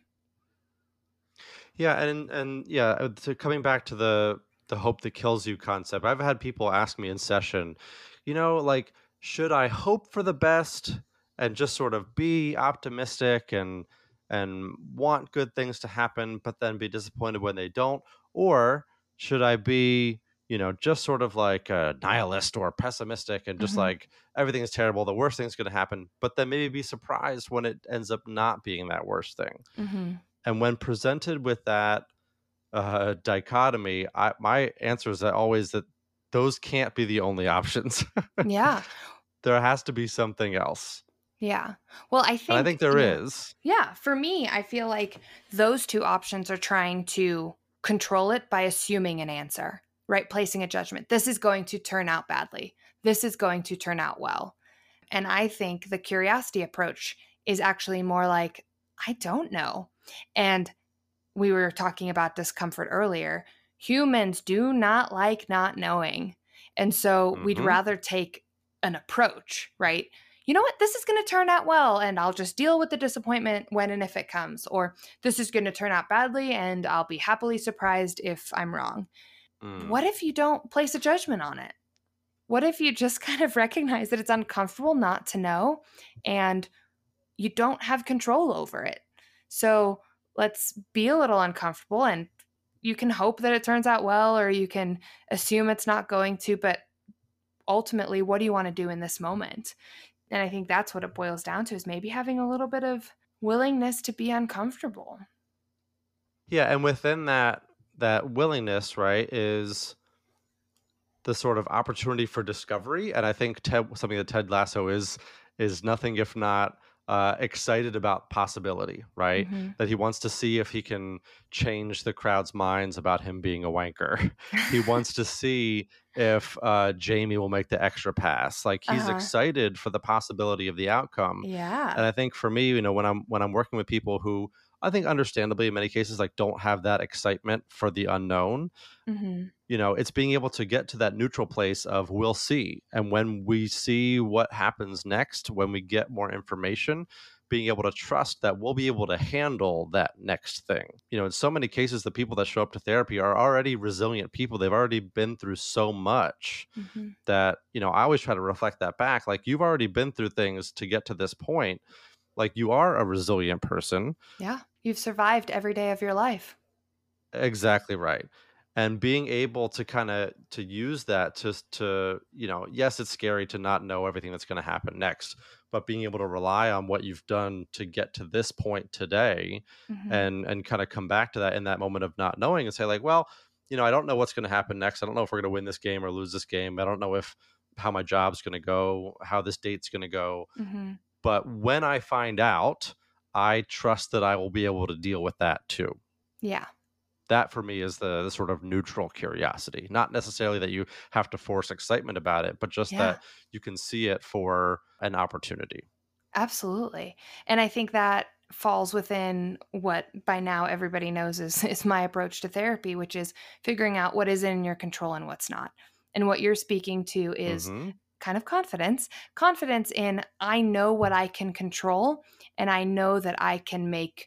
B: Yeah, and and yeah, uh, so coming back to the the hope that kills you concept, I've had people ask me in session, you know, like, should I hope for the best and just sort of be optimistic and and want good things to happen, but then be disappointed when they don't, or should I be, you know, just sort of like a nihilist or pessimistic and just
A: Mm-hmm.
B: like everything is terrible, the worst thing's going to happen, but then maybe be surprised when it ends up not being that worst thing.
A: Mm-hmm.
B: And when presented with that uh, dichotomy, I, my answer is that always that those can't be the only options.
A: Yeah.
B: There has to be something else.
A: Yeah. Well, I
B: And I
A: think,
B: think there
A: you know,
B: is.
A: yeah, for me, I feel like those two options are trying to control it by assuming an answer, right? Placing a judgment. This is going to turn out badly. This is going to turn out well. And I think the curiosity approach is actually more like, I don't know. And we were talking about discomfort earlier. Humans do not like not knowing. And so we'd
B: hmm
A: rather take an approach, right? you know what, this is going to turn out well and I'll just deal with the disappointment when and if it comes, or this is going to turn out badly and I'll be happily surprised if I'm wrong. Mm. What if you don't place a judgment on it? What if you just kind of recognize that it's uncomfortable not to know and you don't have control over it? So let's be a little uncomfortable, and you can hope that it turns out well, or you can assume it's not going to, but ultimately, what do you want to do in this moment? And I think that's what it boils down to, is maybe having a little bit of willingness to be uncomfortable.
B: Yeah, and within that that willingness, right, is the sort of opportunity for discovery. And I think Ted, something that Ted Lasso is is nothing if not uh, excited about possibility, right? Mm-hmm. That he wants to see if he can change the crowd's minds about him being a wanker. He wants to see if uh, Jamie will make the extra pass. Like, he's uh-huh. excited for the possibility of the outcome.
A: Yeah.
B: And I think for me, you know, when I'm when I'm working with people who I think understandably in many cases like don't have that excitement for the unknown, mm-hmm. you know, it's being able to get to that neutral place of we'll see. And when we see what happens next, when we get more information, being able to trust that we'll be able to handle that next thing. You know, in so many cases, the people that show up to therapy are already resilient people. They've already been through so much mm-hmm. that, you know, I always try to reflect that back. Like, you've already been through things to get to this point. Like, you are a resilient person.
A: Yeah. You've survived every day of your life.
B: Exactly right. And being able to kind of to use that to, to, you know, yes, it's scary to not know everything that's going to happen next, but being able to rely on what you've done to get to this point today mm-hmm. and, and kind of come back to that in that moment of not knowing and say like, well, you know, I don't know what's going to happen next. I don't know if we're going to win this game or lose this game. I don't know if how my job's going to go, how this date's going to go. Mm-hmm. But when I find out, I trust that I will be able to deal with that too.
A: Yeah.
B: That for me is the, the sort of neutral curiosity. Not necessarily that you have to force excitement about it, but just yeah. that you can see it for an opportunity.
A: Absolutely. And I think that falls within what by now everybody knows is, is my approach to therapy, which is figuring out what is in your control and what's not. And what you're speaking to is mm-hmm. kind of confidence, confidence in I know what I can control, and I know that I can make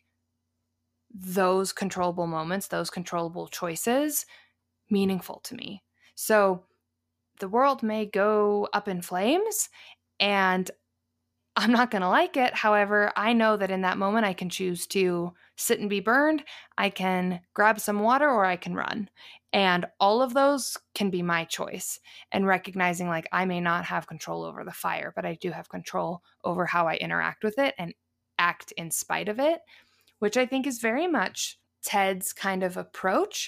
A: those controllable moments, those controllable choices meaningful to me. So the world may go up in flames and I'm not going to like it. However, I know that in that moment I can choose to sit and be burned. I can grab some water, or I can run. And all of those can be my choice. And recognizing like I may not have control over the fire, but I do have control over how I interact with it and act in spite of it, which I think is very much Ted's kind of approach,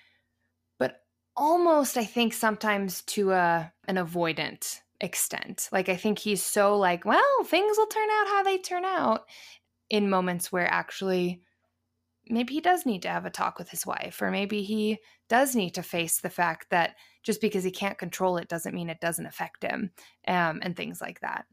A: but almost I think sometimes to a, an avoidant extent. Like, I think he's so like, well, things will turn out how they turn out, in moments where actually maybe he does need to have a talk with his wife, or maybe he does need to face the fact that just because he can't control it doesn't mean it doesn't affect him, um, and things like that.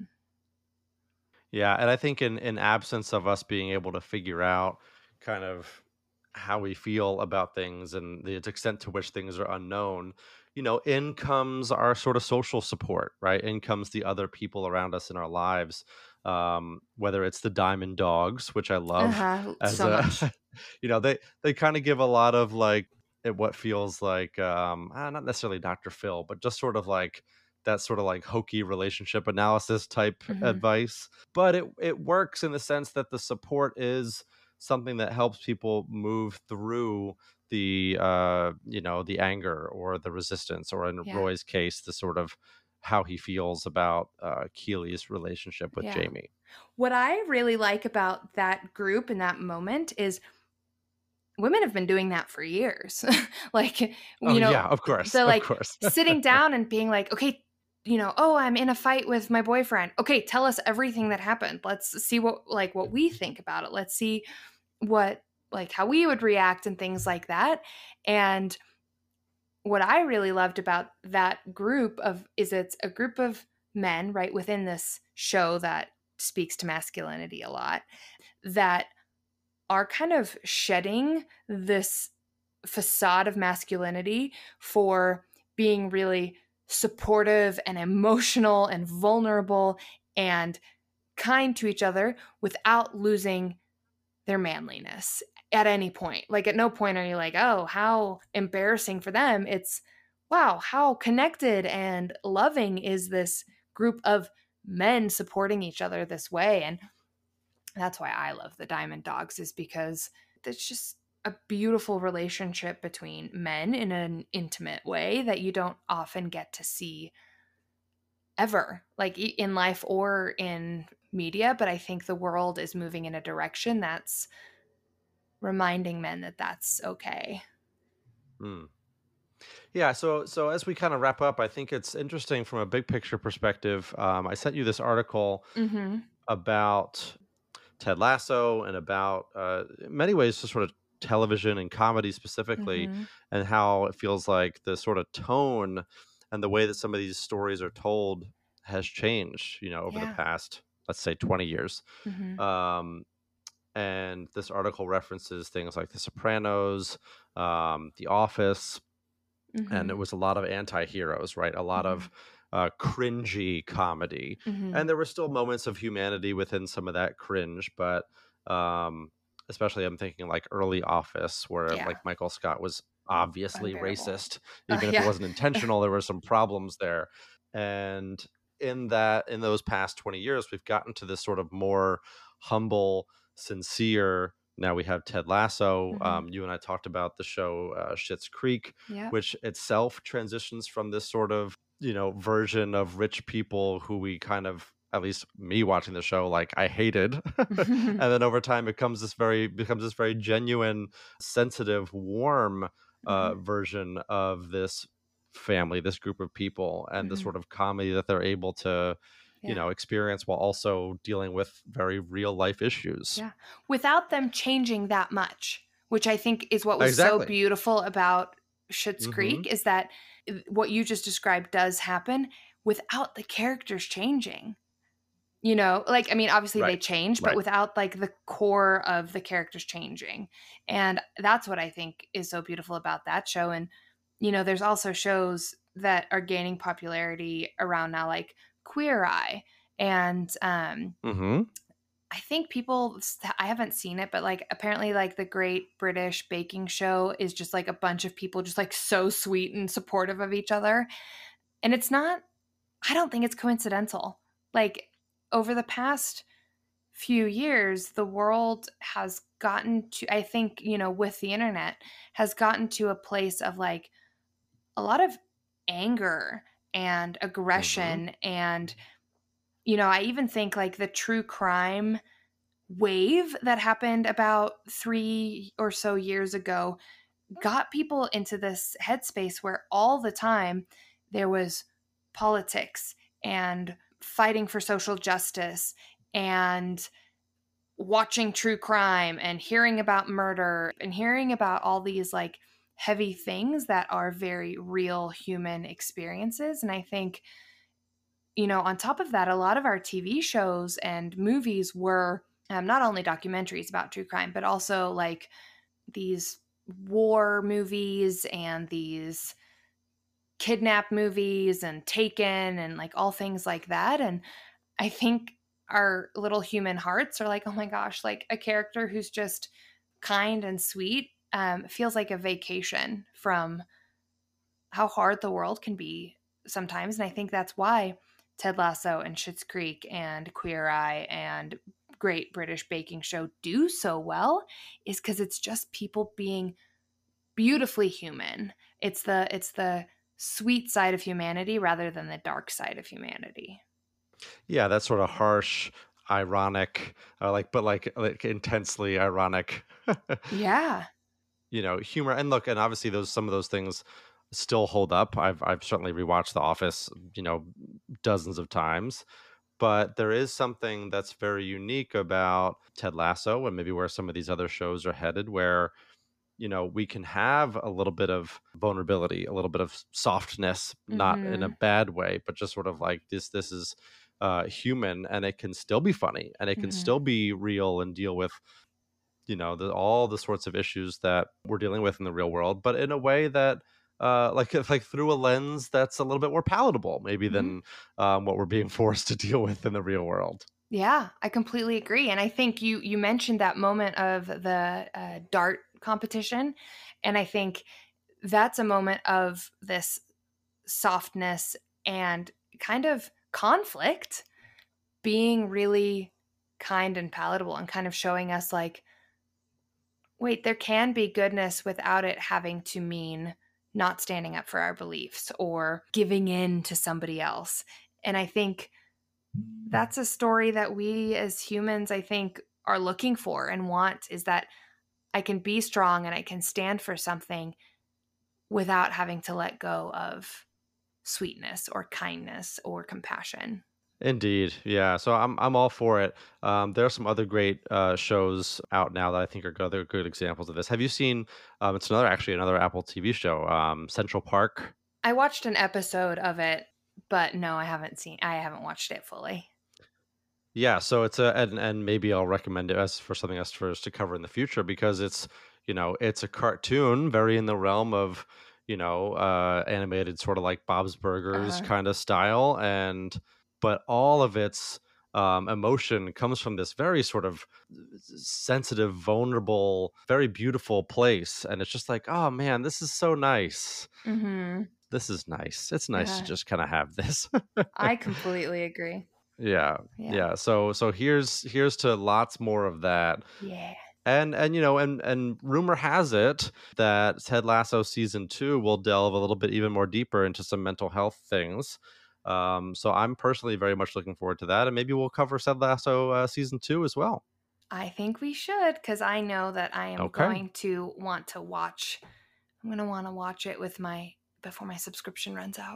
B: Yeah, and I think in, in absence of us being able to figure out kind of how we feel about things and the extent to which things are unknown, you know, in comes our sort of social support, right? In comes the other people around us in our lives, um, whether it's the Diamond Dogs, which I love.
A: Uh-huh,
B: as
A: so
B: a,
A: much.
B: You know, they, they kind of give a lot of like, it, what feels like, um, uh, not necessarily Doctor Phil, but just sort of like, that sort of like hokey relationship analysis type mm-hmm. advice. But it it works in the sense that the support is something that helps people move through the, uh, you know, the anger or the resistance, or in yeah. Roy's case, the sort of how he feels about uh, Keeley's relationship with yeah. Jamie.
A: What I really like about that group in that moment is women have been doing that for years. Like, you
B: oh,
A: know,
B: yeah, of course.
A: they're like
B: of course.
A: sitting down and being like, okay, you know, oh, I'm in a fight with my boyfriend. Okay, tell us everything that happened. Let's see what, like, what we think about it. Let's see what, like, how we would react and things like that. And what I really loved about that group of is it's a group of men, right, within this show that speaks to masculinity a lot, that are kind of shedding this facade of masculinity for being really supportive and emotional and vulnerable and kind to each other without losing their manliness at any point. Like at no point are you like, oh, how embarrassing for them. It's, wow, how connected and loving is this group of men supporting each other this way. And that's why I love the Diamond Dogs, is because it's just a beautiful relationship between men in an intimate way that you don't often get to see ever, like in life or in media. But I think the world is moving in a direction that's reminding men that that's okay.
B: Mm. Yeah, so so as we kind of wrap up, I think it's interesting from a big picture perspective. Um, I sent you this article
A: Mm-hmm.
B: about Ted Lasso and about, uh, in many ways, just sort of television and comedy specifically,
A: Mm-hmm.
B: and how it feels like the sort of tone and the way that some of these stories are told has changed, you know, over the
A: Yeah.
B: past, let's say, twenty years.
A: Mm-hmm.
B: Um, and this article references things like The Sopranos, um, The Office, and
A: Mm-hmm.
B: it was a lot of anti-heroes, right? A lot
A: Mm-hmm.
B: of uh, cringy comedy,
A: Mm-hmm.
B: and there were still moments of humanity within some of that cringe, but um, especially I'm thinking like early Office, where
A: Yeah.
B: like Michael Scott was obviously
A: Unbearable.
B: racist,
A: Uh,
B: even if it
A: yeah.
B: wasn't intentional. There were some problems there, and in that in those past twenty years, we've gotten to this sort of more humble, sincere. Now we have Ted Lasso.
A: Mm-hmm.
B: Um, you and I talked about the show uh, Schitt's Creek,
A: Yeah.
B: which itself transitions from this sort of, you know, version of rich people who we kind of, at least me watching the show, like I hated. And then over time it comes this very becomes this very genuine, sensitive, warm
A: Mm-hmm.
B: uh version of this family, this group of people, and the
A: Mm-hmm.
B: sort of comedy that they're able to, you
A: Yeah.
B: know, experience while also dealing with very real life issues.
A: Yeah. Without them changing that much, which I think is what was so
B: Exactly.
A: beautiful about Schitt's
B: Hmm.
A: Creek, is that uh, what you just described does happen without the characters changing. You know, like, I mean, obviously they
B: Right.
A: change, but
B: Right.
A: without like the core of the characters changing. And that's what I think is so beautiful about that show. And, you know, there's also shows that are gaining popularity around now, like Queer Eye. And um,
B: Hmm.
A: I think people, I haven't seen it, but like apparently, like the Great British Baking Show is just like a bunch of people just like so sweet and supportive of each other. And it's not, I don't think it's coincidental. Like over the past few years, the world has gotten to, I think, you know, with the internet, has gotten to a place of like a lot of anger and
B: Hmm.
A: aggression. And, you know, I even think like the true crime wave that happened about three or so years ago got people into this headspace where all the time there was politics and fighting for social justice and watching true crime and hearing about murder and hearing about all these like heavy things that are very real human experiences. And I think, you know, on top of that, a lot of our T V shows and movies were um, not only documentaries about true crime, but also like these war movies and these kidnap movies and Taken and like all things like that. And I think our little human hearts are like, oh my gosh, like a character who's just kind and sweet um, feels like a vacation from how hard the world can be sometimes. And I think that's why Ted Lasso and Schitt's Creek and Queer Eye and Great British Baking Show do so well, is because it's just people being beautifully human. It's the it's the sweet side of humanity rather than the dark side of humanity.
B: Yeah, that's sort of harsh, ironic, uh, like, but like, like intensely ironic,
A: Yeah.
B: you know, humor. And look, and obviously, those some of those things still hold up. I've I've certainly rewatched The Office, you know, dozens of times. But there is something that's very unique about Ted Lasso, and maybe where some of these other shows are headed, where, you know, we can have a little bit of vulnerability, a little bit of softness, not in a
A: Mhm.
B: bad way, but just sort of like this this is uh human, and it can still be funny, and it can
A: Mhm.
B: still be real and deal with, you know, the, all the sorts of issues that we're dealing with in the real world, but in a way that uh, like like through a lens that's a little bit more palatable, maybe
A: Mhm.
B: than um, what we're being forced to deal with in the real world.
A: Yeah, I completely agree, and I think you you mentioned that moment of the, uh, dart competition, and I think that's a moment of this softness and kind of conflict being really kind and palatable and kind of showing us like, wait, there can be goodness without it having to mean not standing up for our beliefs or giving in to somebody else. And I think that's a story that we as humans, I think, are looking for and want, is that I can be strong and I can stand for something without having to let go of sweetness or kindness or compassion.
B: Indeed, yeah. So I'm I'm all for it. Um, there are some other great uh, shows out now that I think are good, they're good examples of this. Have you seen? Um, it's another actually another Apple T V show, um, Central Park.
A: I watched an episode of it, but no, I haven't seen I haven't watched it fully.
B: Yeah, so it's a and and maybe I'll recommend it as for something else for us to cover in the future because it's you know it's a cartoon very in the realm of you know uh, animated sort of like Bob's Burgers
A: Uh-huh.
B: kind of style and but all of its um, emotion comes from this very sort of sensitive, vulnerable, very beautiful place, and it's just like oh man, this is so nice.
A: Mhm.
B: This is nice. It's nice to
A: Yeah.
B: just kind of have this.
A: I completely agree.
B: Yeah.
A: Yeah.
B: Yeah. So so here's here's to lots more of that.
A: Yeah.
B: And and you know, and and rumor has it that Ted Lasso season two will delve a little bit even more deeper into some mental health things. Um, so I'm personally very much looking forward to that, and maybe we'll cover Ted Lasso uh, season two as well.
A: I think we should because I know that I am
B: Okay.
A: going to want to watch. I'm going to want to watch it with my before my subscription runs out.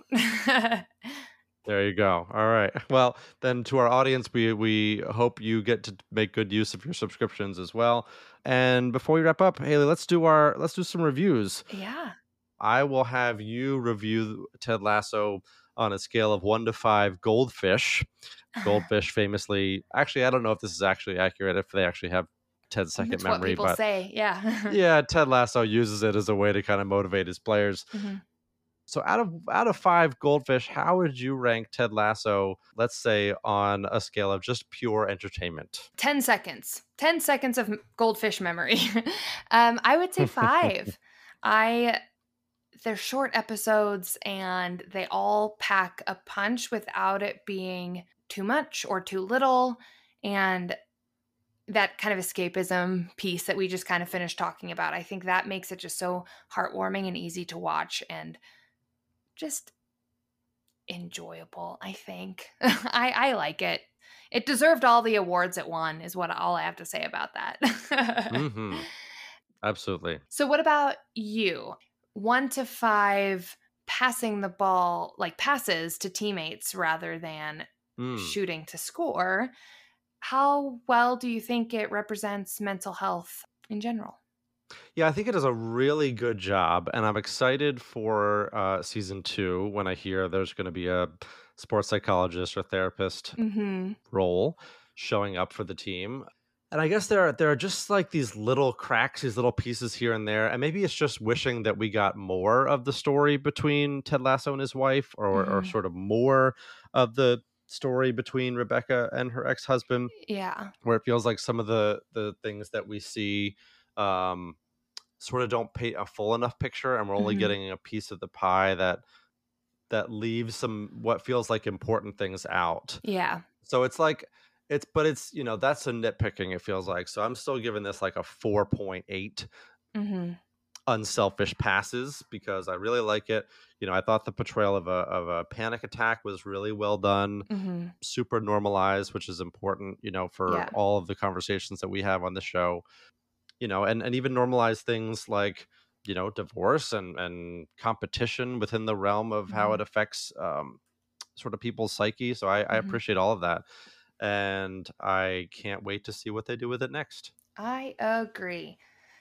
B: There you go. All right. Well, then to our audience, we we hope you get to make good use of your subscriptions as well. And before we wrap up, Haley, let's do our let's do some reviews.
A: Yeah.
B: I will have you review Ted Lasso on a scale of one to five goldfish. Goldfish famously, actually, I don't know if this is actually accurate, if they actually have ten second
A: It's what
B: memory,
A: people
B: but
A: say. Yeah.
B: yeah, Ted Lasso uses it as a way to kind of motivate his players.
A: Mhm.
B: So out of out of five goldfish, how would you rank Ted Lasso, let's say on a scale of just pure entertainment?
A: ten seconds. ten seconds of goldfish memory. um, I would say five. I they're short episodes and they all pack a punch without it being too much or too little. And that kind of escapism piece that we just kind of finished talking about, I think that makes it just so heartwarming and easy to watch and just enjoyable, I think. I, I like it. It deserved all the awards it won, is what all I have to say about that.
B: hmm Absolutely.
A: So, what about you? One to five passing the ball, like passes to teammates rather than
B: Mm.
A: shooting to score. How well do you think it represents mental health in general?
B: Yeah, I think it does a really good job, and I'm excited for uh, season two when I hear there's going to be a sports psychologist or therapist
A: Mm-hmm.
B: role showing up for the team. And I guess there are there are just like these little cracks, these little pieces here and there, and maybe it's just wishing that we got more of the story between Ted Lasso and his wife, or or
A: Mm-hmm.
B: sort of more of the story between Rebecca and her ex husband,
A: Yeah.
B: where it feels like some of the the things that we see. Um, sort of don't paint a full enough picture and we're only
A: Mm-hmm.
B: getting a piece of the pie that that leaves some what feels like important things out.
A: Yeah.
B: So it's like it's but it's you know that's a nitpicking it feels like. So I'm still giving this like a four point eight
A: Mm-hmm.
B: unselfish passes because I really like it. You know, I thought the portrayal of a of a panic attack was really well done,
A: Mm-hmm.
B: super normalized, which is important, you know, for
A: Yeah.
B: all of the conversations that we have on the show. You know, and and even normalize things like you know divorce and and competition within the realm of how
A: Mm-hmm.
B: it affects um, sort of people's psyche. So I, I
A: Mm-hmm.
B: appreciate all of that, and I can't wait to see what they do with it next.
A: I agree.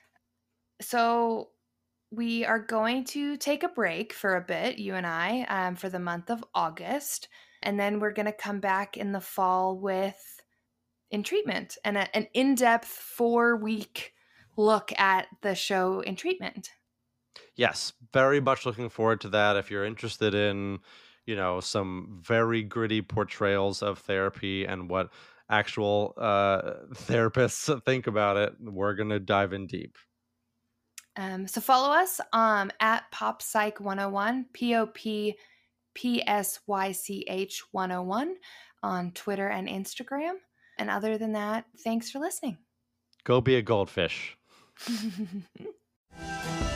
A: So we are going to take a break for a bit, you and I, um, for the month of August. And then we're going to come back in the fall with In Treatment and a, an in depth four week look at the show In Treatment.
B: Yes, very much looking forward to that. If you're interested in, you know, some very gritty portrayals of therapy and what actual uh, therapists think about it, we're going to dive in deep.
A: Um, so follow us um, at Pop Psych one oh one, P O P P S Y C H one oh one on Twitter and Instagram. And other than that, thanks for listening.
B: Go be a goldfish.